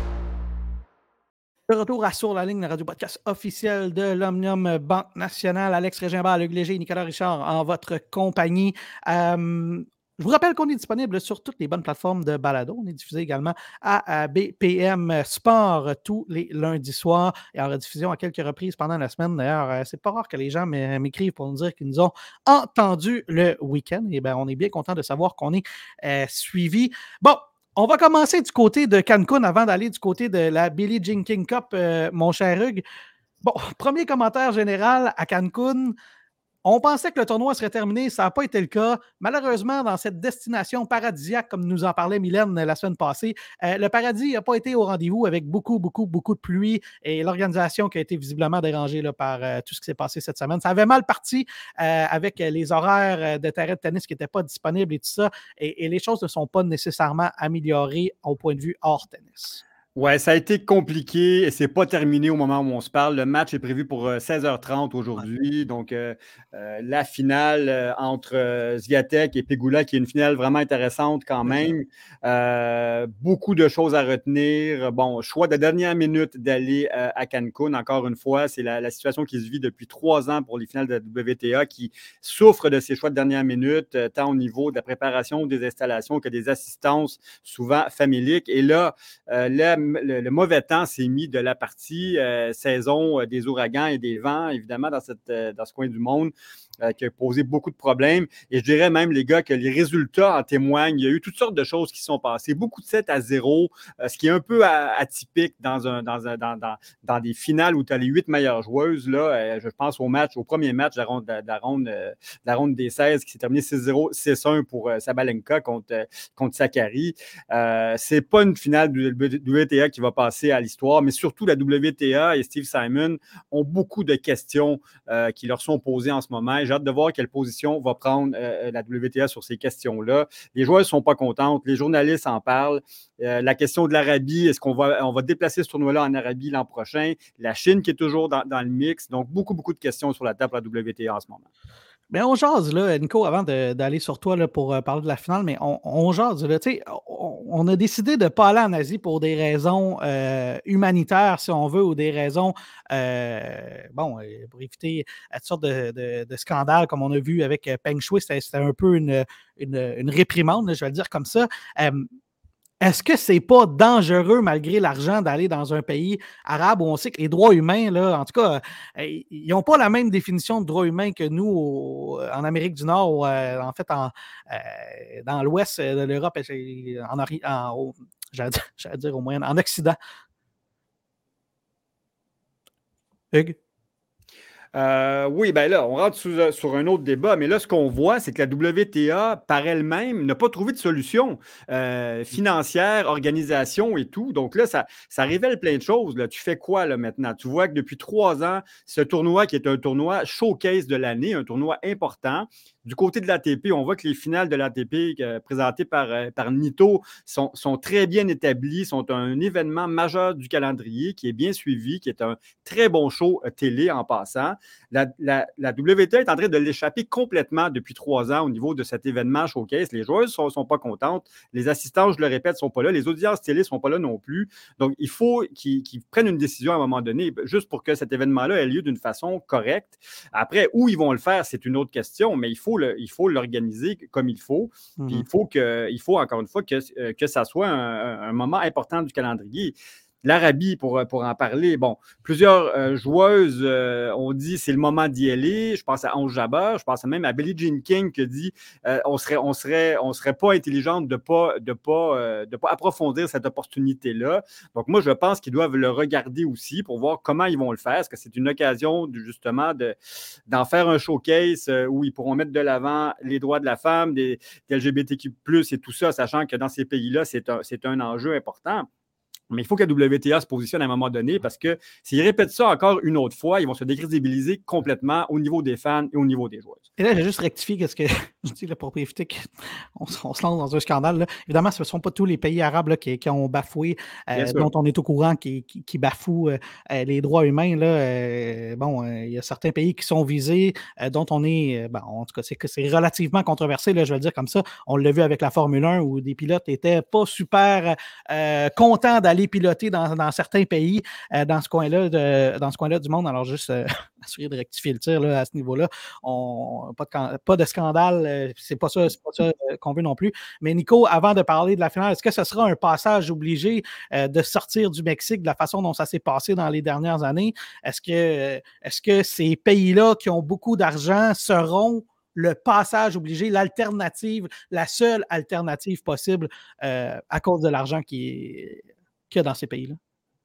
De retour à Sur la ligne, le radio-podcast officiel de l'Omnium Banque Nationale. Alex Régimbal, Hugues Léger et Nicolas Richard en votre compagnie. Euh, Je vous rappelle qu'on est disponible sur toutes les bonnes plateformes de balado. On est diffusé également à, à B P M Sport tous les lundis soirs et en rediffusion à quelques reprises pendant la semaine. D'ailleurs, euh, c'est pas rare que les gens m'écrivent pour nous dire qu'ils nous ont entendus le week-end. Et bien, on est bien content de savoir qu'on est euh, suivi. Bon, on va commencer du côté de Cancun avant d'aller du côté de la Billie Jean King Cup, euh, mon cher Hugues. Bon, premier commentaire général à Cancun. On pensait que le tournoi serait terminé, ça n'a pas été le cas. Malheureusement, dans cette destination paradisiaque, comme nous en parlait Mylène la semaine passée, euh, le paradis n'a pas été au rendez-vous avec beaucoup, beaucoup, beaucoup de pluie et l'organisation qui a été visiblement dérangée là, par euh, tout ce qui s'est passé cette semaine. Ça avait mal parti euh, avec les horaires de terrain de tennis qui n'étaient pas disponibles et tout ça. Et, et les choses ne sont pas nécessairement améliorées au point de vue hors tennis. Ouais, ça a été compliqué et c'est pas terminé au moment où on se parle. Le match est prévu pour euh, seize heures trente aujourd'hui. Ouais. Donc, euh, euh, la finale euh, entre euh, Swiatek et Pegula, qui est une finale vraiment intéressante quand même. Euh, beaucoup de choses à retenir. Bon, choix de dernière minute d'aller euh, à Cancun. Encore une fois, c'est la, la situation qui se vit depuis trois ans pour les finales de la W T A qui souffrent de ces choix de dernière minute, euh, tant au niveau de la préparation des installations que des assistances souvent familiques. Et là, euh, là Le, le mauvais temps s'est mis de la partie euh, saison euh, des ouragans et des vents, évidemment, dans, cette, euh, dans ce coin du monde, euh, qui a posé beaucoup de problèmes. Et je dirais même, les gars, que les résultats en témoignent. Il y a eu toutes sortes de choses qui sont passées. Beaucoup de sept à zéro, euh, ce qui est un peu atypique dans, un, dans, un, dans, dans, dans des finales où tu as les huit meilleures joueuses. Là, euh, je pense au match, au premier match de la ronde, de la ronde, euh, de la ronde des seize qui s'est terminé six zéro, six un pour euh, Sabalenka contre, euh, contre Sakkari. Euh, c'est pas une finale du W T A qui va passer à l'histoire, mais surtout la W T A et Steve Simon ont beaucoup de questions euh, qui leur sont posées en ce moment. Et j'ai hâte de voir quelle position va prendre euh, la W T A sur ces questions-là. Les joueurs ne sont pas contents, les journalistes en parlent. Euh, la question de l'Arabie, est-ce qu'on va, on va déplacer ce tournoi-là en Arabie l'an prochain? La Chine qui est toujours dans, dans le mix. Donc, beaucoup, beaucoup de questions sur la table à la W T A en ce moment. Bien, on jase, là, Nico, avant d'aller sur toi là, pour euh, parler de la finale, mais on, on jase. Là, on, on a décidé de ne pas aller en Asie pour des raisons euh, humanitaires, si on veut, ou des raisons, euh, bon, pour éviter toutes sortes de, de, de scandales, comme on a vu avec Peng Shuai. C'était un peu une, une, une réprimande, je vais le dire comme ça. Euh, Est-ce que c'est pas dangereux, malgré l'argent, d'aller dans un pays arabe où on sait que les droits humains, là, en tout cas, euh, ils n'ont pas la même définition de droits humains que nous au, en Amérique du Nord, ou, euh, en fait, en, euh, dans l'ouest de l'Europe, en, en j'allais dire au moyen, en Occident. Hugues? Euh, oui, bien là, on rentre sous, sur un autre débat, mais là, ce qu'on voit, c'est que la W T A, par elle-même, n'a pas trouvé de solution euh, financière, organisation et tout. Donc là, ça, ça révèle plein de choses. Là. Tu fais quoi là maintenant? Tu vois que depuis trois ans, ce tournoi qui est un tournoi showcase de l'année, un tournoi important. Du côté de l'A T P, on voit que les finales de l'A T P euh, présentées par, euh, par Nitto sont, sont très bien établies, sont un événement majeur du calendrier qui est bien suivi, qui est un très bon show euh, télé en passant. La, la, la W T A est en train de l'échapper complètement depuis trois ans au niveau de cet événement showcase. Les joueuses ne sont, sont pas contentes. Les assistants, je le répète, ne sont pas là. Les audiences télé ne sont pas là non plus. Donc, il faut qu'ils, qu'ils prennent une décision à un moment donné, juste pour que cet événement-là ait lieu d'une façon correcte. Après, où ils vont le faire, c'est une autre question, mais il faut Le, il faut l'organiser comme il faut. Mm-hmm. Puis il faut, que, il faut encore une fois que, euh, que ça soit un, un moment important du calendrier. L'Arabie, pour, pour en parler, bon, plusieurs euh, joueuses euh, ont dit c'est le moment d'y aller. Je pense à Ons Jabeur, je pense même à Billie Jean King qui dit euh, on serait, on serait, on serait pas intelligente de pas, de pas, euh, de pas approfondir cette opportunité-là. Donc moi, je pense qu'ils doivent le regarder aussi pour voir comment ils vont le faire. Est-ce que c'est une occasion de, justement de, d'en faire un showcase euh, où ils pourront mettre de l'avant les droits de la femme, des, des L G B T Q plus, et tout ça, sachant que dans ces pays-là, c'est un, c'est un enjeu important. Mais il faut que la W T A se positionne à un moment donné parce que s'ils répètent ça encore une autre fois, ils vont se décrédibiliser complètement au niveau des fans et au niveau des joueurs. Et là, j'ai juste rectifié qu'est-ce que je dis là, pour éviter qu'on on se lance dans un scandale. Là. Évidemment, ce ne sont pas tous les pays arabes là, qui, qui ont bafoué, euh, dont on est au courant, qui, qui, qui bafouent euh, les droits humains. Là. Euh, bon, il euh, y a certains pays qui sont visés, euh, dont on est, euh, bon, en tout cas, c'est, c'est relativement controversé, là, je vais le dire comme ça. On l'a vu avec la Formule un où des pilotes n'étaient pas super euh, contents d'aller aller piloter dans, dans certains pays, euh, dans ce coin-là de, dans ce coin-là du monde. Alors, juste euh, assurer de rectifier le tir là, à ce niveau-là. On, pas, de, pas de scandale, euh, c'est pas ça, c'est pas ça euh, qu'on veut non plus. Mais Nico, avant de parler de la finale, est-ce que ce sera un passage obligé euh, de sortir du Mexique de la façon dont ça s'est passé dans les dernières années? Est-ce que, euh, est-ce que ces pays-là qui ont beaucoup d'argent seront le passage obligé, l'alternative, la seule alternative possible euh, à cause de l'argent qui est, qu'il y a dans ces pays-là?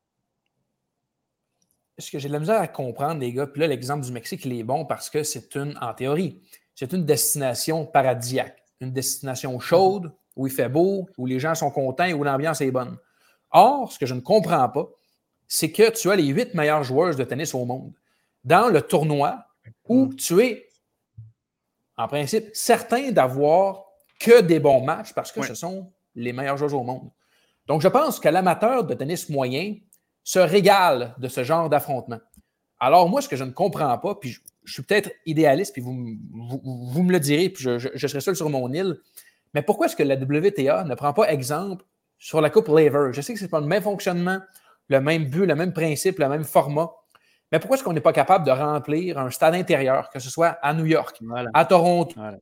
Ce que j'ai de la misère à comprendre, les gars, puis là, l'exemple du Mexique, il est bon parce que c'est une, en théorie, c'est une destination paradisiaque, une destination chaude, où il fait beau, où les gens sont contents et où l'ambiance est bonne. Or, ce que je ne comprends pas, c'est que tu as les huit meilleures joueuses de tennis au monde dans le tournoi où tu es, en principe, certain d'avoir que des bons matchs parce que ouais. ce sont les meilleurs joueurs au monde. Donc, je pense que l'amateur de tennis moyen se régale de ce genre d'affrontement. Alors, moi, ce que je ne comprends pas, puis je, je suis peut-être idéaliste, puis vous, vous, vous me le direz, puis je, je, je serai seul sur mon île, mais pourquoi est-ce que la W T A ne prend pas exemple sur la Coupe Laver? Je sais que ce n'est pas le même fonctionnement, le même but, le même principe, le même format, mais pourquoi est-ce qu'on n'est pas capable de remplir un stade intérieur, que ce soit à New York, voilà. à Toronto, voilà.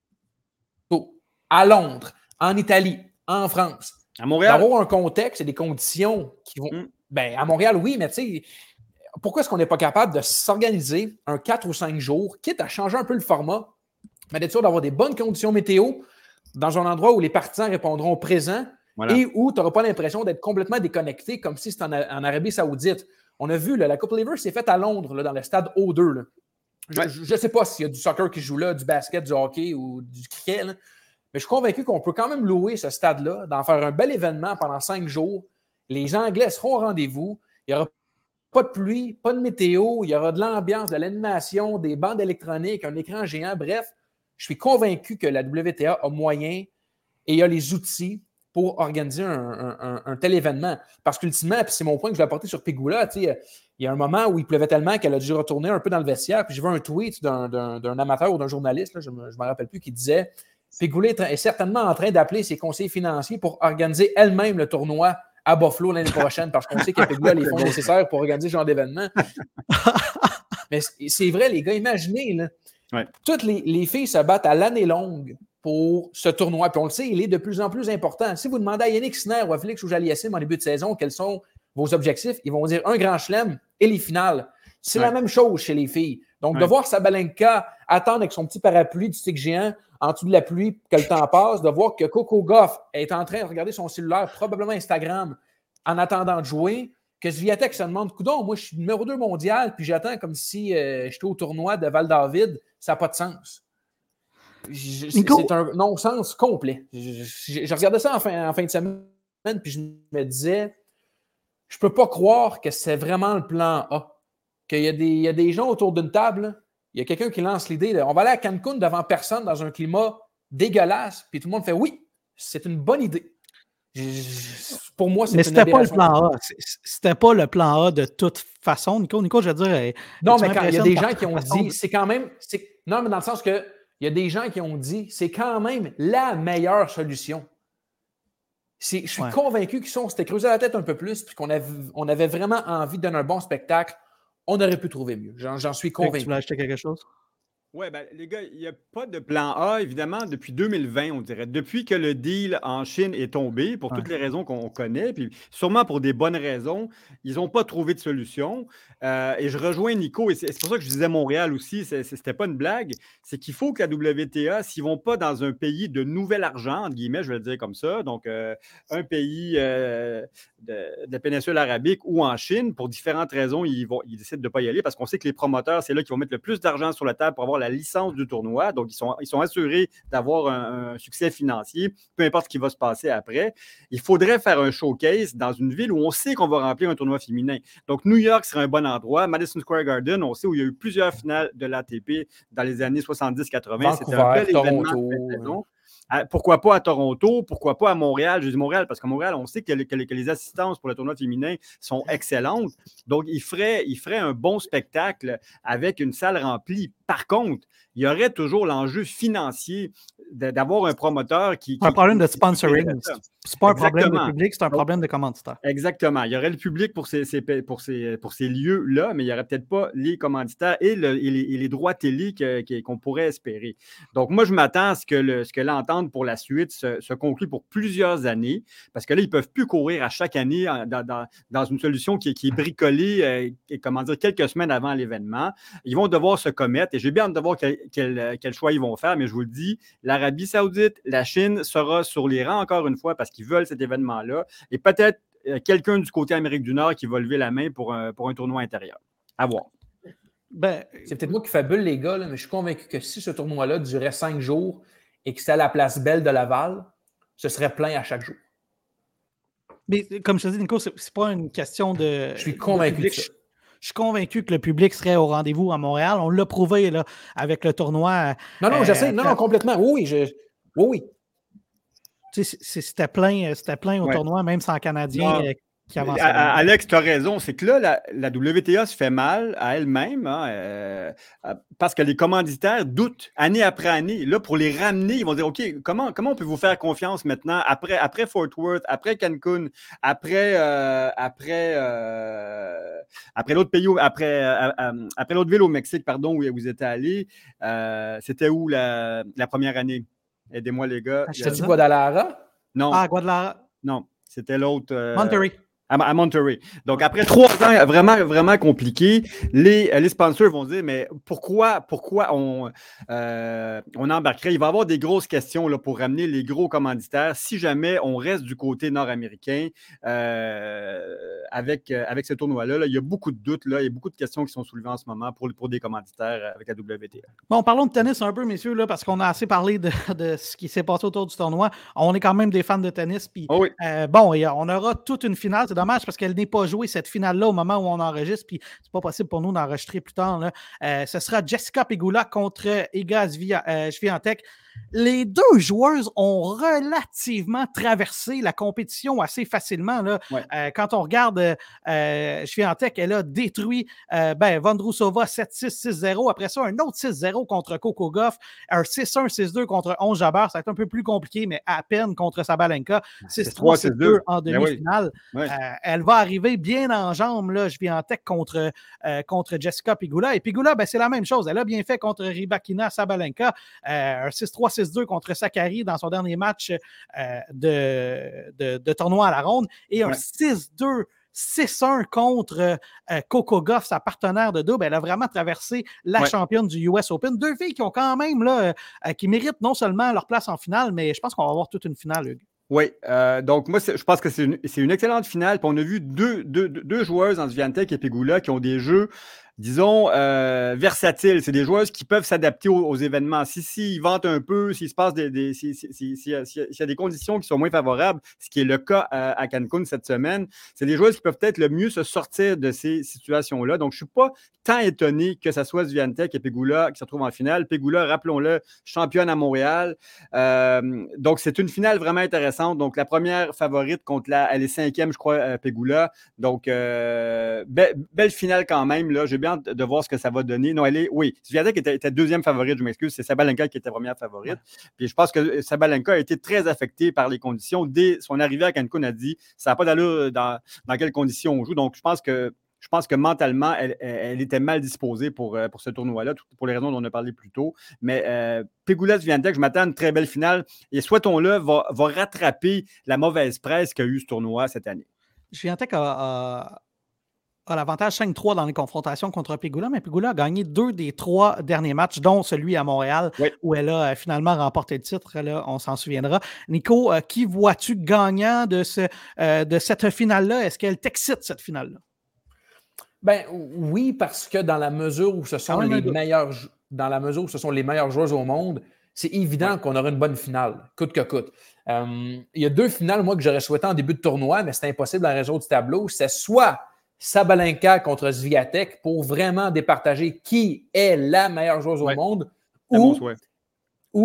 à Londres, en Italie, en France, à Montréal, d'avoir un contexte et des conditions qui vont... Mm. Ben, à Montréal, oui, mais tu sais, pourquoi est-ce qu'on n'est pas capable de s'organiser un quatre ou cinq jours, quitte à changer un peu le format, mais d'être sûr d'avoir des bonnes conditions météo dans un endroit où les partisans répondront présent voilà. et où tu n'auras pas l'impression d'être complètement déconnecté comme si c'était en, en Arabie Saoudite. On a vu, là, la Coupe Laver s'est faite à Londres, là, dans le stade O deux. Là. Je ne ouais. sais pas s'il y a du soccer qui joue là, du basket, du hockey ou du cricket, là. Mais je suis convaincu qu'on peut quand même louer ce stade-là, d'en faire un bel événement pendant cinq jours. Les Anglais seront au rendez-vous. Il n'y aura pas de pluie, pas de météo. Il y aura de l'ambiance, de l'animation, des bandes électroniques, un écran géant. Bref, je suis convaincu que la W T A a moyen et a les outils pour organiser un, un, un, un tel événement. Parce qu'ultimement, puis c'est mon point que je vais apporter sur Pegula, tu sais, il y a un moment où il pleuvait tellement qu'elle a dû retourner un peu dans le vestiaire. Puis j'ai vu un tweet d'un, d'un, d'un amateur ou d'un journaliste, là, je ne me rappelle plus, qui disait « Pegula est certainement en train d'appeler ses conseillers financiers pour organiser elle-même le tournoi à Buffalo l'année prochaine, parce qu'on sait qu'il y a Pegula les fonds nécessaires pour organiser ce genre d'événement. » Mais c'est vrai, les gars, imaginez, là, ouais. toutes les, les filles se battent à l'année longue pour ce tournoi. Puis on le sait, il est de plus en plus important. Si vous demandez à Yannick Sinner ou à Félix Auger-Aliassime en début de saison quels sont vos objectifs, ils vont dire un grand chelem et les finales. C'est ouais. la même chose chez les filles. Donc, ouais. de voir Sabalenka attendre avec son petit parapluie du stick géant en dessous de la pluie, que le temps passe, de voir que Coco Gauff est en train de regarder son cellulaire, probablement Instagram, en attendant de jouer, que Swiatek se demande, coudonc, moi je suis numéro deux mondial, puis j'attends comme si euh, j'étais au tournoi de Val-David, ça n'a pas de sens. Je, c'est, c'est un non-sens complet. Je, je, je regardais ça en fin, en fin de semaine, puis je me disais, je ne peux pas croire que c'est vraiment le plan A. Qu'il y a des, il y a des gens autour d'une table, là, il y a quelqu'un qui lance l'idée, là, on va aller à Cancun devant personne dans un climat dégueulasse, puis tout le monde fait oui, c'est une bonne idée. Je, je, pour moi, c'est mais une c'était pas le plan A. C'était pas le plan A de toute façon, Nico. Nico, je veux dire. Non, mais quand il y a des gens qui ont dit, c'est quand même. C'est, non, mais dans le sens que il y a des gens qui ont dit, c'est quand même la meilleure solution. C'est, je suis ouais. convaincu qu'ils sont, s'étaient creusé la tête un peu plus, puis qu'on avait, on avait vraiment envie de donner un bon spectacle. On aurait pu trouver mieux. J'en, j'en suis convaincu. Tu voulais acheter quelque chose? Oui, ben, les gars, il n'y a pas de plan A, évidemment, depuis deux mille vingt, on dirait. Depuis que le deal en Chine est tombé, pour ouais. toutes les raisons qu'on connaît, puis sûrement pour des bonnes raisons, ils n'ont pas trouvé de solution. Euh, et je rejoins Nico, et c'est, c'est pour ça que je disais Montréal aussi, c'est, c'est, c'était pas une blague, c'est qu'il faut que la W T A, s'ils ne vont pas dans un pays de nouvel argent, entre guillemets, je vais le dire comme ça, donc euh, un pays euh, de, de la péninsule arabique ou en Chine, pour différentes raisons, ils, vont, ils décident de ne pas y aller, parce qu'on sait que les promoteurs, c'est là qu'ils vont mettre le plus d'argent sur la table pour avoir la licence du tournoi. Donc, ils sont, ils sont assurés d'avoir un, un succès financier, peu importe ce qui va se passer après. Il faudrait faire un showcase dans une ville où on sait qu'on va remplir un tournoi féminin. Donc, New York serait un bon endroit. Madison Square Garden, on sait où il y a eu plusieurs finales de l'A T P dans les années soixante-dix quatre-vingts. C'était un bel événement. À, pourquoi pas à Toronto? Pourquoi pas à Montréal? Je dis Montréal parce qu'à Montréal, on sait que, que, que les assistances pour le tournoi féminin sont excellentes. Donc, il ferait, il ferait un bon spectacle avec une salle remplie. Par contre, il y aurait toujours l'enjeu financier d'avoir un promoteur qui... C'est un qui, problème qui, de sponsoring. C'est pas un Exactement. problème de public, c'est un Donc, problème de commanditaire. Exactement. Il y aurait le public pour ces, ces, pour ces, pour ces lieux-là, mais il n'y aurait peut-être pas les commanditaires et, le, et, les, et les droits télé que, que, qu'on pourrait espérer. Donc, moi, je m'attends à ce que, le, ce que l'entente pour la suite se, se conclue pour plusieurs années, parce que là, ils ne peuvent plus courir à chaque année dans, dans, dans une solution qui, qui est bricolée, euh, et, comment dire, quelques semaines avant l'événement. Ils vont devoir se commettre, et j'ai bien hâte de voir quel, quel, quel choix ils vont faire, mais je vous le dis, l'Arabie Saoudite, la Chine sera sur les rangs encore une fois parce qu'ils veulent cet événement-là, et peut-être euh, quelqu'un du côté Amérique du Nord qui va lever la main pour un, pour un tournoi intérieur. À voir. Ben, c'est peut-être moi qui fabule, les gars, là, mais je suis convaincu que si ce tournoi-là durait cinq jours et que c'était à la place Belle de Laval, ce serait plein à chaque jour. Mais comme je te dis, Nico, c'est, c'est pas une question de. Je suis convaincu de, de ça. Je, je suis convaincu que le public serait au rendez-vous à Montréal. On l'a prouvé là, avec le tournoi. Non, non, euh, j'essaie. Non, non, complètement. Oui, je, oui, oui. Tu sais, c'était plein, c'était plein au ouais. tournoi, même sans Canadiens euh, qui avançaient. Alex, tu as raison. C'est que là, la, la W T A se fait mal à elle-même hein, euh, parce que les commanditaires doutent année après année. Là, pour les ramener, ils vont dire OK, comment, comment on peut vous faire confiance maintenant après, après Fort Worth, après Cancun, après, euh, après, euh, après l'autre pays, après, euh, euh, après l'autre ville au Mexique, pardon, où vous étiez allés. Euh, c'était où la, la première année? Aidez-moi, les gars. C'était-tu Guadalajara? Non. Ah, Guadalajara. Non, c'était l'autre. Euh, Monterrey. À, à Monterey. Donc, après trois ans vraiment, vraiment compliqués, les, les sponsors vont dire, mais pourquoi, pourquoi on, euh, on embarquerait? Il va y avoir des grosses questions là, pour ramener les gros commanditaires si jamais on reste du côté nord-américain euh, avec, avec ce tournoi-là. Là, il y a beaucoup de doutes, là, il y a beaucoup de questions qui sont soulevées en ce moment pour, pour des commanditaires avec la W T A. Bon, parlons de tennis un peu, messieurs, là, parce qu'on a assez parlé de, de ce qui s'est passé autour du tournoi. On est quand même des fans de tennis. Puis, oh oui. euh, bon, et on aura toute une finale. C'est dommage parce qu'elle n'est pas jouée, cette finale-là, au moment où on enregistre, puis c'est pas possible pour nous d'enregistrer plus tard. Là. Euh, ce sera Jessica Pegula contre Iga Swiatek. Les deux joueuses ont relativement traversé la compétition assez facilement. Là. Ouais. Euh, quand on regarde euh, Swiatek, elle a détruit euh, ben, Vondrousova sept six, six zéro. Après ça, un autre six zéro contre Coco Gauff. Un six un, six deux contre Ons Jabeur. Ça va être un peu plus compliqué, mais à peine contre Sabalenka. six trois, six deux en demi-finale. Oui. Ouais. Euh, elle va arriver bien en jambes, là, Swiatek contre, euh, contre Jessica Pegula. Et Pegula, ben, c'est la même chose. Elle a bien fait contre Rybakina Sabalenka. Euh, un six trois, six deux contre Sakkari dans son dernier match euh, de, de, de tournoi à la ronde. Et un ouais. six deux, six un contre euh, Coco Gauff, sa partenaire de double. Elle a vraiment traversé la ouais. championne du U S Open. Deux filles qui ont quand même, là, euh, qui méritent non seulement leur place en finale, mais je pense qu'on va avoir toute une finale, Hugues. Oui, euh, donc moi, je pense que c'est une, c'est une excellente finale. Puis on a vu deux, deux, deux joueuses en Swiatek et Pegula qui ont des jeux, disons, euh, versatiles. C'est des joueuses qui peuvent s'adapter aux, aux événements. Si, si ils vantent un peu, s'il se passe des, des si, si, si, si, si, s'il y a des conditions qui sont moins favorables, ce qui est le cas à, à Cancun cette semaine, c'est des joueuses qui peuvent peut-être le mieux se sortir de ces situations-là. Donc, je ne suis pas tant étonné que ce soit Swiatek et Pegula qui se retrouvent en finale. Pegula, rappelons-le, championne à Montréal. Euh, donc, c'est une finale vraiment intéressante. Donc, la première favorite contre la... Elle est cinquième, je crois, euh, Pegula. Donc, euh, be- belle finale quand même. Là. J'ai bien hâte de voir ce que ça va donner. Non, elle est... Oui, Swiatek était, était deuxième favorite, je m'excuse. C'est Sabalenka qui était première favorite. Ouais. Puis, je pense que Sabalenka a été très affectée par les conditions. Dès son arrivée à Cancun, a dit ça n'a pas d'allure dans, dans quelles conditions on joue. Donc, je pense que Je pense que mentalement, elle, elle était mal disposée pour, pour ce tournoi-là, pour les raisons dont on a parlé plus tôt. Mais euh, Pegula Swiatek, je m'attends à une très belle finale. Et souhaitons-le, va, va rattraper la mauvaise presse qu'a eu ce tournoi cette année. Swiatek a, a, a l'avantage cinq trois dans les confrontations contre Pegula, mais Pegula a gagné deux des trois derniers matchs, dont celui à Montréal, oui. où elle a finalement remporté le titre. Là, on s'en souviendra. Nico, euh, qui vois-tu gagnant de, ce, euh, de cette finale-là? Est-ce qu'elle t'excite, cette finale-là? Ben oui, parce que dans la mesure où ce sont ah, les meilleurs, dans la mesure où ce sont les meilleures joueuses au monde, c'est évident ouais. qu'on aura une bonne finale, coûte que coûte. Euh, il y a deux finales, moi, que j'aurais souhaité en début de tournoi, mais c'est impossible en raison du tableau. C'est soit Sabalenka contre Swiatek pour vraiment départager qui est la meilleure joueuse ouais. au monde, ou, ou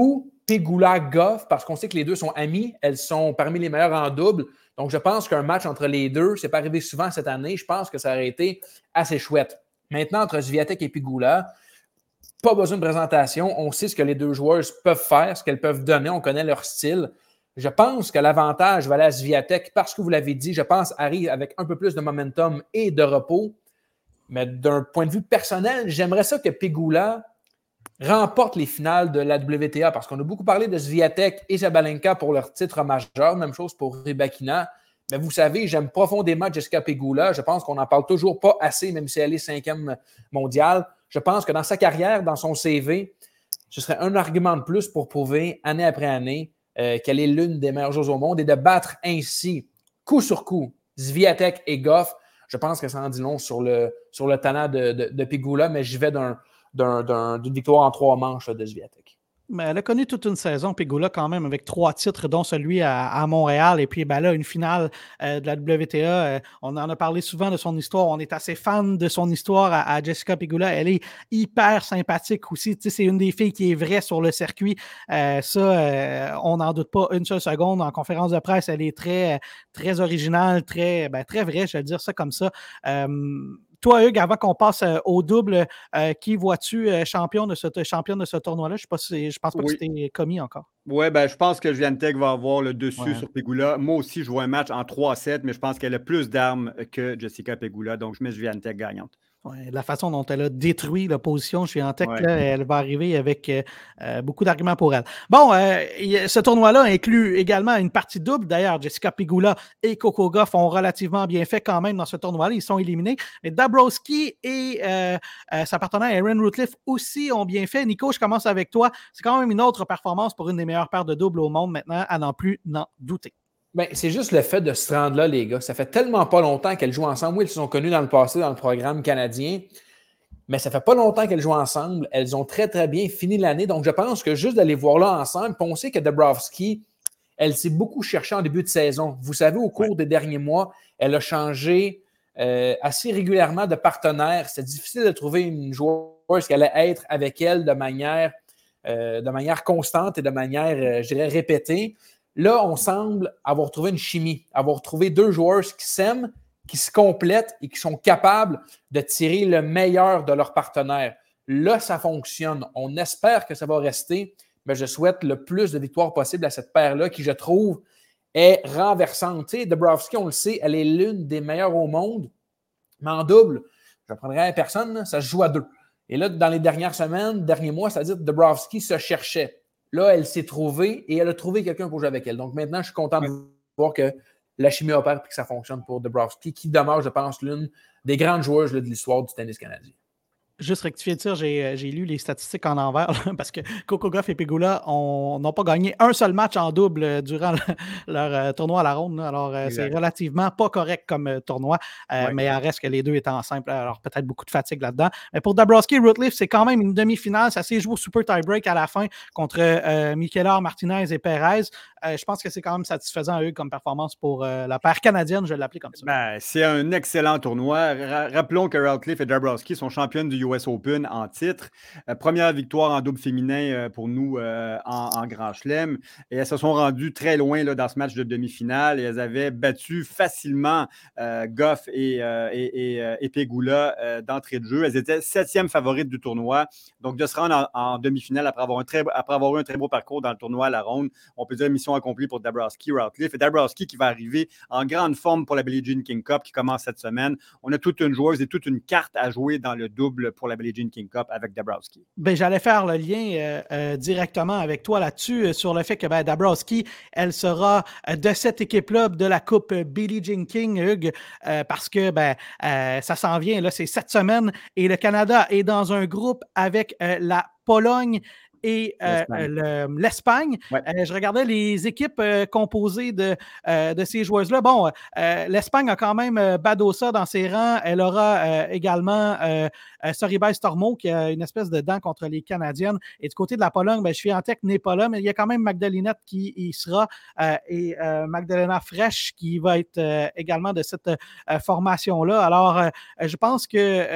Pegula-Goff, parce qu'on sait que les deux sont amis. Elles sont parmi les meilleures en double. Donc, je pense qu'un match entre les deux, c'est pas arrivé souvent cette année. Je pense que ça aurait été assez chouette. Maintenant, entre Swiatek et Pegula, pas besoin de présentation. On sait ce que les deux joueuses peuvent faire, ce qu'elles peuvent donner. On connaît leur style. Je pense que l'avantage va aller à Swiatek parce que vous l'avez dit, je pense, arrive avec un peu plus de momentum et de repos. Mais d'un point de vue personnel, j'aimerais ça que Pegula remporte les finales de la W T A parce qu'on a beaucoup parlé de Swiatek et Sabalenka pour leur titre majeur. Même chose pour Rybakina. Mais vous savez, j'aime profondément Jessica Pegula. Je pense qu'on n'en parle toujours pas assez, même si elle est cinquième mondiale. Je pense que dans sa carrière, dans son C V, ce serait un argument de plus pour prouver année après année euh, qu'elle est l'une des meilleures joueuses au monde et de battre ainsi, coup sur coup, Swiatek et Goff. Je pense que ça en dit long sur le, sur le talent de, de, de Pegula, mais j'y vais d'un, d'un, d'un, d'une victoire en trois manches là, de Swiatek. Mais elle a connu toute une saison, Pegula, quand même, avec trois titres, dont celui à, à Montréal. Et puis, ben là, une finale euh, de la W T A. Euh, on en a parlé souvent de son histoire. On est assez fan de son histoire à, à Jessica Pegula. Elle est hyper sympathique aussi. Tu sais, c'est une des filles qui est vraie sur le circuit. Euh, ça, euh, on n'en doute pas une seule seconde. En conférence de presse, elle est très, très originale, très, ben, très vraie, je vais dire ça comme ça. Euh, Toi, Hugues, avant qu'on passe euh, au double, euh, qui vois-tu euh, champion de ce, championne de ce tournoi-là? Je ne pense pas oui. que c'était commis encore. Oui, ben, je pense que Swiatek va avoir le dessus ouais. sur Pegula. Moi aussi, je vois un match en trois à sept, mais je pense qu'elle a plus d'armes que Jessica Pegula. Donc, je mets Swiatek gagnante. Ouais, la façon dont elle a détruit l'opposition Swiatek, ouais. là, elle va arriver avec euh, beaucoup d'arguments pour elle. Bon, euh, ce tournoi-là inclut également une partie double. D'ailleurs, Jessica Pegula et Coco Gauff ont relativement bien fait quand même dans ce tournoi-là. Ils sont éliminés. Mais Dabrowski et euh, euh, sa partenaire Erin Routliffe aussi ont bien fait. Nico, je commence avec toi. C'est quand même une autre performance pour une des meilleures paires de double au monde maintenant, à n'en plus n'en douter. Ben, c'est juste le fait de se rendre là, les gars. Ça fait tellement pas longtemps qu'elles jouent ensemble. Oui, elles se sont connues dans le passé dans le programme canadien, mais ça fait pas longtemps qu'elles jouent ensemble. Elles ont très, très bien fini l'année. Donc, je pense que juste d'aller voir là ensemble, puis on sait que Dabrowski, elle s'est beaucoup cherchée en début de saison. Vous savez, au cours ouais. des derniers mois, elle a changé euh, assez régulièrement de partenaire. C'est difficile de trouver une joueuse qui allait être avec elle de manière, euh, de manière constante et de manière, euh, je dirais, répétée. Là, on semble avoir trouvé une chimie, avoir trouvé deux joueurs qui s'aiment, qui se complètent et qui sont capables de tirer le meilleur de leur partenaire. Là, ça fonctionne. On espère que ça va rester, mais je souhaite le plus de victoires possible à cette paire-là qui, je trouve, est renversante. Tu sais, Dabrowski, on le sait, elle est l'une des meilleures au monde, mais en double, je ne prendrai à personne, ça se joue à deux. Et là, dans les dernières semaines, derniers mois, c'est-à-dire que Dabrowski se cherchait. Là, elle s'est trouvée et elle a trouvé quelqu'un pour jouer avec elle. Donc maintenant, je suis content de voir que la chimie opère et que ça fonctionne pour Dabrowski, qui demeure, je pense, l'une des grandes joueuses là, de l'histoire du tennis canadien. Juste rectifier de tir, j'ai, j'ai lu les statistiques en envers là, parce que Coco Gauff et Pegula n'ont pas gagné un seul match en double durant le, leur euh, tournoi à la ronde. Là. Alors, euh, c'est relativement pas correct comme euh, tournoi, euh, ouais. mais il reste que les deux étaient en simple. Alors, peut-être beaucoup de fatigue là-dedans. Mais pour Dabrowski et Routliffe, c'est quand même une demi-finale. Ça s'est joué au super tie-break à la fin contre euh, Michela, Martinez et Perez. Euh, je pense que c'est quand même satisfaisant à eux comme performance pour euh, la paire canadienne, je vais l'appeler comme ça. Ben, c'est un excellent tournoi. Ra- rappelons que Routliffe et Dabrowski sont championnes du U S Open en titre. Euh, première victoire en double féminin euh, pour nous euh, en, en Grand Chelem. Et elles se sont rendues très loin là, dans ce match de demi-finale et elles avaient battu facilement euh, Gauff et, euh, et, et, et Pegula euh, d'entrée de jeu. Elles étaient septième favorites du tournoi. Donc, de se rendre en, en demi-finale après avoir, un très, après avoir eu un très beau parcours dans le tournoi à la ronde, on peut dire mission accomplie pour Dabrowski et Routliffe. Et Dabrowski qui va arriver en grande forme pour la Billie Jean King Cup qui commence cette semaine. On a toute une joueuse et toute une carte à jouer dans le double pour la Billie Jean King Cup avec Dabrowski. Ben, j'allais faire le lien euh, euh, directement avec toi là-dessus, euh, sur le fait que ben, Dabrowski, elle sera euh, de cette équipe-là de la Coupe Billie Jean King, Hugues, euh, parce que ben, euh, ça s'en vient, là, c'est cette semaine, et le Canada est dans un groupe avec euh, la Pologne et euh, le, l'Espagne. Ouais. Euh, je regardais les équipes euh, composées de, euh, de ces joueuses-là. Bon, euh, l'Espagne a quand même euh, Badosa dans ses rangs. Elle aura euh, également euh, euh, Soribay Stormo qui a une espèce de dent contre les Canadiennes. Et du côté de la Pologne, ben, Swiatek n'est pas là, mais il y a quand même Magdalinette qui y sera euh, et euh, Magdalena Fresh qui va être euh, également de cette euh, formation-là. Alors, euh, je pense que euh,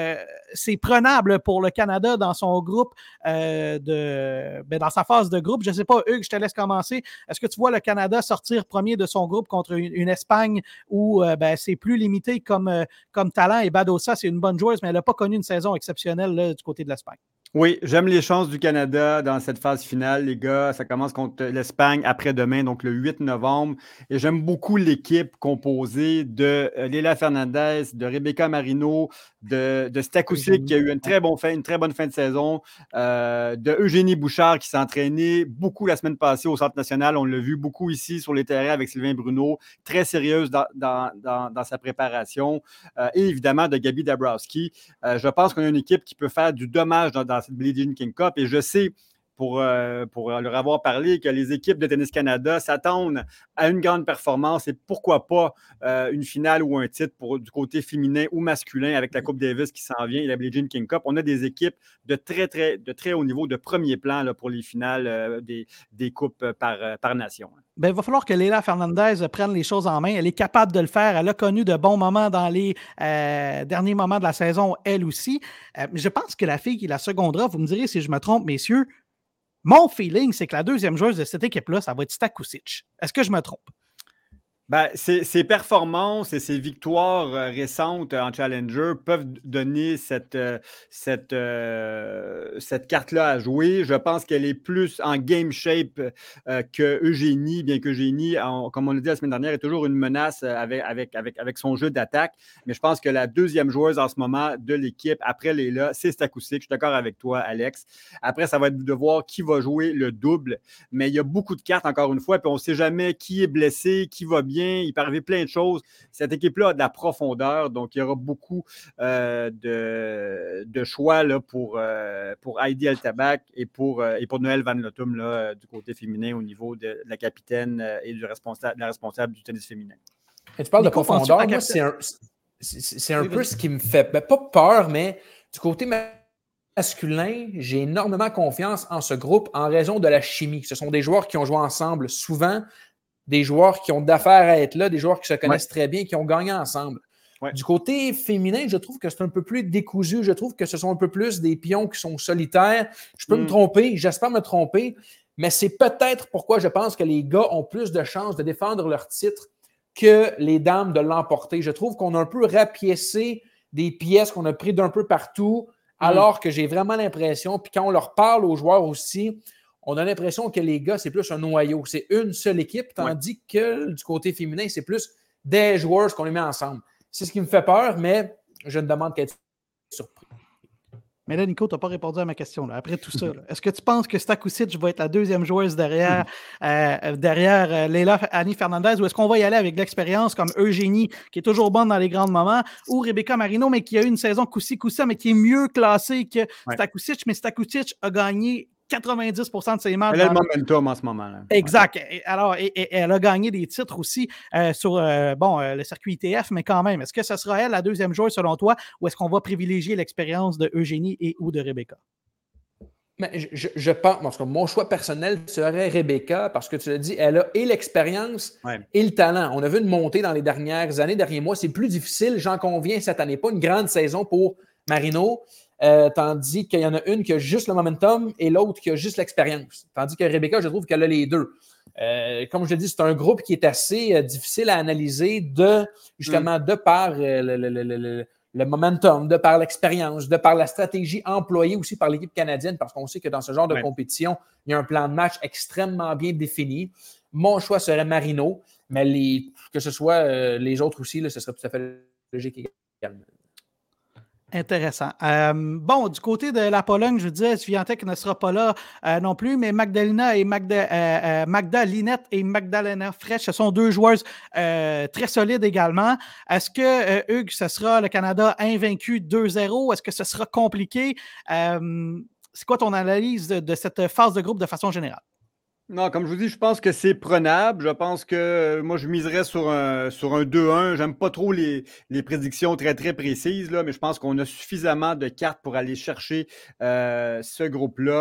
c'est prenable pour le Canada dans son groupe, euh, de, ben, dans sa phase de groupe. Je ne sais pas, Hugues, je te laisse commencer. Est-ce que tu vois le Canada sortir premier de son groupe contre une, une Espagne où euh, ben, c'est plus limité comme, euh, comme talent, et Badosa, c'est une bonne joueuse, mais elle n'a pas connu une saison exceptionnelle là, du côté de l'Espagne? Oui, j'aime les chances du Canada dans cette phase finale, les gars. Ça commence contre l'Espagne après-demain, donc le huit novembre. Et j'aime beaucoup l'équipe composée de euh, Leila Fernandez, de Rebecca Marino, de, de Stakusic, qui a eu une très, bon fin, une très bonne fin de saison, euh, de Eugénie Bouchard, qui s'est entraînée beaucoup la semaine passée au Centre national. On l'a vu beaucoup ici sur les terrains avec Sylvain Bruno, très sérieuse dans, dans, dans, dans sa préparation. Euh, et évidemment, de Gabi Dabrowski. Euh, je pense qu'on a une équipe qui peut faire du dommage dans, dans cette Billie Jean King Cup. Et je sais, pour, euh, pour leur avoir parlé, que les équipes de Tennis Canada s'attendent à une grande performance et pourquoi pas euh, une finale ou un titre pour, du côté féminin ou masculin avec la Coupe Davis qui s'en vient et la Billie Jean King Cup. On a des équipes de très, très, de très haut niveau, de premier plan là, pour les finales euh, des, des coupes par, par nation. Ben, il va falloir que Leila Fernandez prenne les choses en main. Elle est capable de le faire. Elle a connu de bons moments dans les euh, derniers moments de la saison, elle aussi. Euh, je pense que la fille qui la secondera, vous me direz si je me trompe, messieurs, mon feeling, c'est que la deuxième joueuse de cette équipe-là, ça va être Stakusic. Est-ce que je me trompe? Ben, ses, ses performances et ses victoires euh, récentes en Challenger peuvent donner cette, euh, cette, euh, cette carte-là à jouer. Je pense qu'elle est plus en game shape euh, que Eugénie, bien qu'Eugénie, comme on l'a dit la semaine dernière, est toujours une menace avec, avec, avec, avec son jeu d'attaque. Mais je pense que la deuxième joueuse en ce moment de l'équipe, après Leila, c'est Stakusic. Je suis d'accord avec toi, Alex. Après, ça va être de voir qui va jouer le double. Mais il y a beaucoup de cartes, encore une fois, puis on ne sait jamais qui est blessé, qui va bien. Il peut arriver plein de choses. Cette équipe-là a de la profondeur, donc il y aura beaucoup euh, de, de choix là, pour, euh, pour Heidi Altabach et pour, euh, et pour Noël Van Lottum là, du côté féminin au niveau de, de la capitaine et du responsable, de la responsable du tennis féminin. Et tu parles Nico, de profondeur, moi, cap... c'est un, c'est, c'est un oui, peu oui. ce qui me fait, ben, pas peur, mais du côté masculin, j'ai énormément confiance en ce groupe en raison de la chimie. Ce sont des joueurs qui ont joué ensemble souvent, des joueurs qui ont d'affaires à être là, des joueurs qui se connaissent ouais. très bien, qui ont gagné ensemble. Ouais. Du côté féminin, je trouve que c'est un peu plus décousu. Je trouve que ce sont un peu plus des pions qui sont solitaires. Je peux mm. me tromper, j'espère me tromper, mais c'est peut-être pourquoi je pense que les gars ont plus de chances de défendre leur titre que les dames de l'emporter. Je trouve qu'on a un peu rapiécé des pièces qu'on a pris d'un peu partout, mm. alors que j'ai vraiment l'impression, puis quand on leur parle aux joueurs aussi, on a l'impression que les gars, c'est plus un noyau. C'est une seule équipe, tandis ouais. que du côté féminin, c'est plus des joueurs qu'on les met ensemble. C'est ce qui me fait peur, mais je ne demande qu'à être surpris. Mais là, Nico, tu n'as pas répondu à ma question. Là. Après tout ça, là, est-ce que tu penses que Stakusic va être la deuxième joueuse derrière, euh, derrière euh, Leila Annie Fernandez, ou est-ce qu'on va y aller avec l'expérience comme Eugénie, qui est toujours bonne dans les grands moments, ou Rebecca Marino, mais qui a eu une saison coussi-coussa, mais qui est mieux classée que ouais. Stakusic, mais Stakusic a gagné quatre-vingt-dix pour cent de ses matchs. Elle a le momentum en ce moment. Là. Exact. Et, alors, et, et, elle a gagné des titres aussi euh, sur euh, bon, euh, le circuit I T F, mais quand même, est-ce que ce sera elle la deuxième joueuse selon toi, ou est-ce qu'on va privilégier l'expérience de Eugénie et ou de Rebecca? Mais je, je pense, parce que mon choix personnel serait Rebecca, parce que tu l'as dit, elle a et l'expérience ouais. et le talent. On a vu une montée dans les dernières années, derniers mois. C'est plus difficile, j'en conviens, cette année. Pas une grande saison pour Marino. Euh, tandis qu'il y en a une qui a juste le momentum et l'autre qui a juste l'expérience. Tandis que Rebecca, je trouve qu'elle a les deux. Euh, comme je l'ai dit, c'est un groupe qui est assez euh, difficile à analyser de, justement, mm. de par euh, le, le, le, le, le momentum, de par l'expérience, de par la stratégie employée aussi par l'équipe canadienne, parce qu'on sait que dans ce genre de ouais. compétition, il y a un plan de match extrêmement bien défini. Mon choix serait Marino, mais les, que ce soit euh, les autres aussi, là, ce serait tout à fait logique également. Intéressant. Euh, bon, du côté de la Pologne, je vous disais, Swiatek ne sera pas là euh, non plus, mais Magdalena et Magda, euh, euh, Magda Linette et Magdalena Fresh, ce sont deux joueuses euh, très solides également. Est-ce que, euh, Hugues, ce sera le Canada invaincu deux zéro? Est-ce que ce sera compliqué? Euh, c'est quoi ton analyse de, de cette phase de groupe de façon générale? Non, comme je vous dis, je pense que c'est prenable. Je pense que euh, moi, je miserais sur un, sur un deux un. J'aime pas trop les, les prédictions très, très précises, là, mais je pense qu'on a suffisamment de cartes pour aller chercher euh, ce groupe-là.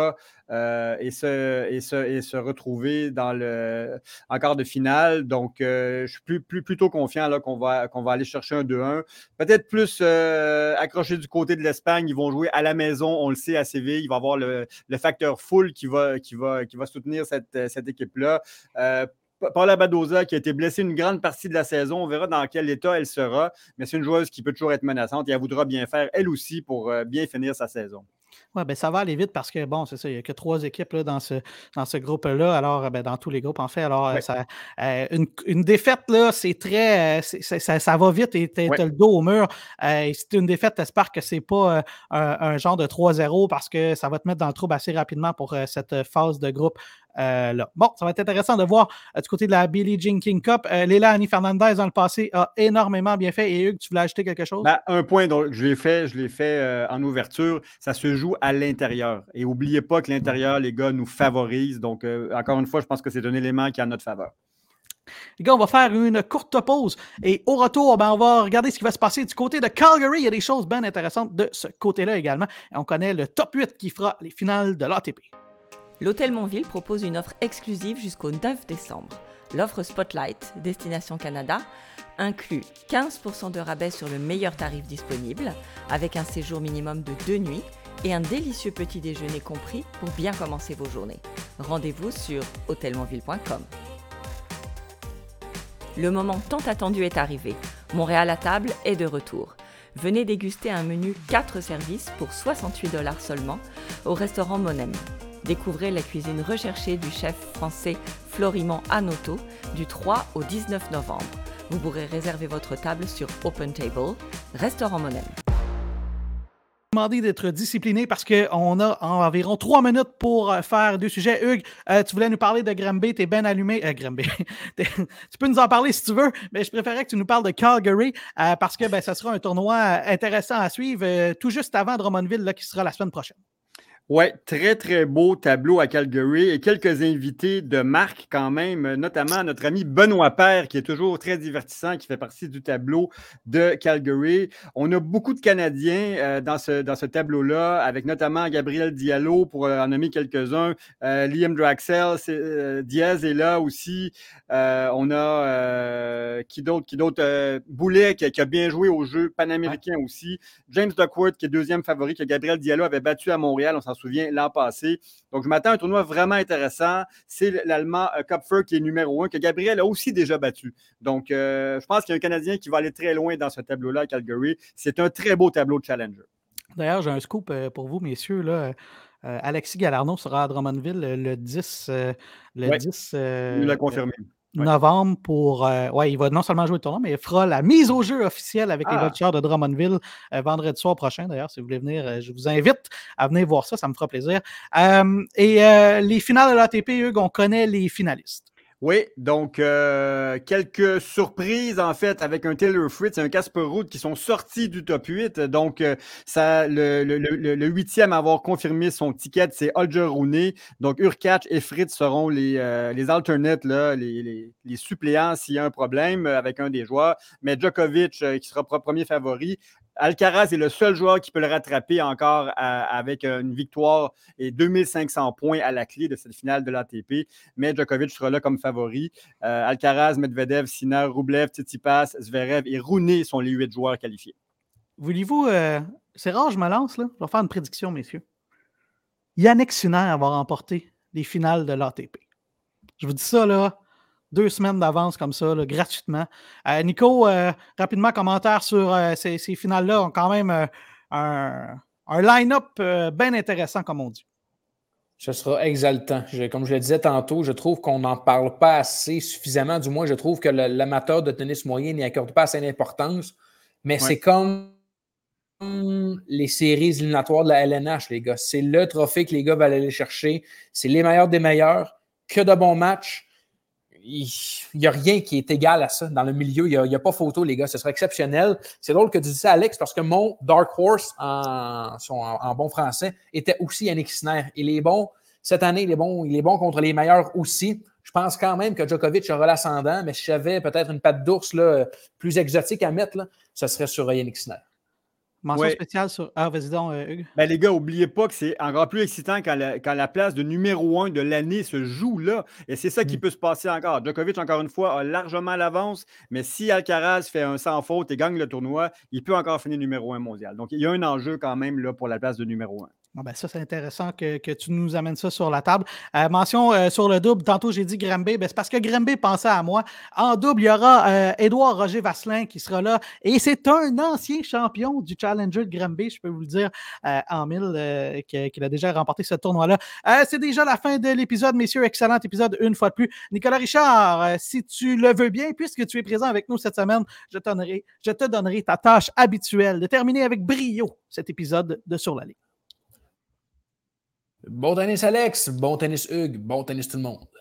euh, et, se, et, se, et se retrouver dans le, en quart de finale. Donc, euh, je suis plus, plus, plutôt confiant là, qu'on, va, qu'on va aller chercher un deux un. Peut-être plus euh, accroché du côté de l'Espagne. Ils vont jouer à la maison, on le sait, à Séville. Il va y avoir le, le facteur full qui va, qui va, qui va soutenir cette, cette équipe-là. Euh, Paula Badoza, qui a été blessée une grande partie de la saison, on verra dans quel état elle sera, mais c'est une joueuse qui peut toujours être menaçante et elle voudra bien faire, elle aussi, pour euh, bien finir sa saison. Oui, ben ça va aller vite parce que, bon, c'est ça, il n'y a que trois équipes là, dans ce, dans ce groupe-là, alors, ben, dans tous les groupes, en fait. Alors, ouais. ça, euh, une, une défaite, là, c'est très. C'est, c'est, ça, ça va vite et tu as ouais. le dos au mur. Euh, si c'est une défaite, t'espères que c'est pas euh, un, un genre de trois zéro parce que ça va te mettre dans le trouble assez rapidement pour euh, cette phase de groupe. Euh, là. Bon, ça va être intéressant de voir euh, du côté de la Billie Jean King Cup. Euh, Léla Annie Fernandez, dans le passé, a énormément bien fait. Et Hugues, tu voulais ajouter quelque chose? Ben, un point, donc, je l'ai fait, je l'ai fait euh, en ouverture. Ça se joue à l'intérieur. Et n'oubliez pas que l'intérieur, les gars, nous favorise. Donc, euh, encore une fois, je pense que c'est un élément qui est en notre faveur. Les gars, on va faire une courte pause et au retour, ben, on va regarder ce qui va se passer du côté de Calgary. Il y a des choses bien intéressantes de ce côté-là également. Et on connaît le top huit qui fera les finales de l'A T P. L'Hôtel Montville propose une offre exclusive jusqu'au neuf décembre. L'offre Spotlight, Destination Canada, inclut quinze pour cent de rabais sur le meilleur tarif disponible, avec un séjour minimum de deux nuits et un délicieux petit déjeuner compris pour bien commencer vos journées. Rendez-vous sur hôtel montville point com. Le moment tant attendu est arrivé. Montréal à table est de retour. Venez déguster un menu quatre services pour soixante-huit dollars seulement au restaurant Monem. Découvrez la cuisine recherchée du chef français Florimond Hanoto du trois au dix-neuf novembre. Vous pourrez réserver votre table sur Open Table, restaurant Monem. Demandé d'être discipliné parce qu'on a environ trois minutes pour faire deux sujets. Hugues, euh, tu voulais nous parler de Granby, t'es bien allumé. Euh, Granby, tu peux nous en parler si tu veux, mais je préférais que tu nous parles de Calgary euh, parce que ben, ça sera un tournoi intéressant à suivre euh, tout juste avant Drummondville là, qui sera la semaine prochaine. Oui, très, très beau tableau à Calgary et quelques invités de marque quand même, notamment notre ami Benoît Paire, qui est toujours très divertissant, qui fait partie du tableau de Calgary. On a beaucoup de Canadiens euh, dans ce, dans ce tableau-là, avec notamment Gabriel Diallo, pour euh, en nommer quelques-uns, euh, Liam Draxel, euh, Diaz est là aussi. Euh, on a euh, qui d'autre, qui d'autre, euh, Boulet, qui, qui a bien joué au jeu panaméricain ouais. aussi. James Duckworth, qui est deuxième favori, que Gabriel Diallo avait battu à Montréal, on s'en souvient, l'an passé. Donc, je m'attends à un tournoi vraiment intéressant. C'est l'Allemand euh, Kopfer qui est numéro un, que Gabriel a aussi déjà battu. Donc, euh, je pense qu'il y a un Canadien qui va aller très loin dans ce tableau-là à Calgary. C'est un très beau tableau de challenger. D'ailleurs, j'ai un scoop euh, pour vous, messieurs. Là. Euh, Alexis Galarneau sera à Drummondville le, le dix, euh, le ouais, dix euh, il l'a confirmé. novembre pour... Euh, ouais, il va non seulement jouer le tournoi, mais il fera la mise au jeu officielle avec ah. les Voltigeurs de Drummondville euh, vendredi soir prochain. D'ailleurs, si vous voulez venir, euh, je vous invite à venir voir ça, ça me fera plaisir. Euh, et euh, les finales de l'A T P, Hugues, on connaît les finalistes. Oui, donc euh, quelques surprises en fait avec un Taylor Fritz et un Casper Ruud qui sont sortis du top huit. Donc, euh, ça, le, le, le, le huitième à avoir confirmé son ticket, c'est Holger Rune. Donc, Urkacz et Fritz seront les, euh, les alternates, là, les, les, les suppléants s'il y a un problème avec un des joueurs. Mais Djokovic euh, qui sera premier favori. Alcaraz est le seul joueur qui peut le rattraper encore à, avec une victoire et deux mille cinq cents points à la clé de cette finale de l'A T P. Mais Djokovic sera là comme favori. Euh, Alcaraz, Medvedev, Sinner, Rublev, Tsitsipas, Zverev et Rune sont les huit joueurs qualifiés. Voulez-vous... Euh, c'est rare, je me lance, là. Je vais faire une prédiction, messieurs. Yannick Sinner va remporter les finales de l'A T P. Je vous dis ça, là... Deux semaines d'avance comme ça, là, gratuitement. Euh, Nico, euh, rapidement, commentaire sur euh, ces, ces finales-là ont quand même euh, un, un line-up euh, bien intéressant, comme on dit. Ce sera exaltant. Je, comme je le disais tantôt, je trouve qu'on n'en parle pas assez suffisamment. Du moins, je trouve que le, l'amateur de tennis moyen n'y accorde pas assez d'importance. Mais ouais. c'est comme les séries éliminatoires de la L N H, les gars. C'est le trophée que les gars veulent aller chercher. C'est les meilleurs des meilleurs. Que de bons matchs. Il n'y a rien qui est égal à ça dans le milieu. Il n'y a, a pas photo, les gars. Ce serait exceptionnel. C'est drôle que tu dis ça, Alex, parce que mon Dark Horse, en, en, en bon français, était aussi Yannick Sinner. Il est bon. Cette année, il est bon, il est bon contre les meilleurs aussi. Je pense quand même que Djokovic aura l'ascendant, mais si j'avais peut-être une patte d'ours là, plus exotique à mettre, là, ce serait sur Yannick Sinner. Mention Ouais. spéciale sur. Ah, vas-y donc, euh, Hugues. Ben, les gars, n'oubliez pas que c'est encore plus excitant quand la, quand la place de numéro un de l'année se joue là. Et c'est ça qui Mm. peut se passer encore. Djokovic, encore une fois, a largement l'avance, mais si Alcaraz fait un sans faute et gagne le tournoi, il peut encore finir numéro un mondial. Donc, il y a un enjeu quand même là, pour la place de numéro un. Ah ben ça, c'est intéressant que, que tu nous amènes ça sur la table. Euh, mention euh, sur le double, tantôt j'ai dit Grimby, ben c'est parce que Grimby pensait à moi. En double, il y aura euh, Édouard Roger Vasselin qui sera là. Et c'est un ancien champion du Challenger de Grimby, je peux vous le dire, euh, en mille, euh, qu'il a déjà remporté ce tournoi-là. Euh, c'est déjà la fin de l'épisode, messieurs. Excellent épisode, une fois de plus. Nicolas Richard, euh, si tu le veux bien, puisque tu es présent avec nous cette semaine, je, donnerai, je te donnerai ta tâche habituelle de terminer avec brio cet épisode de Sur la ligne. Bon tennis, Alex. Bon tennis, Hugues. Bon tennis, tout le monde.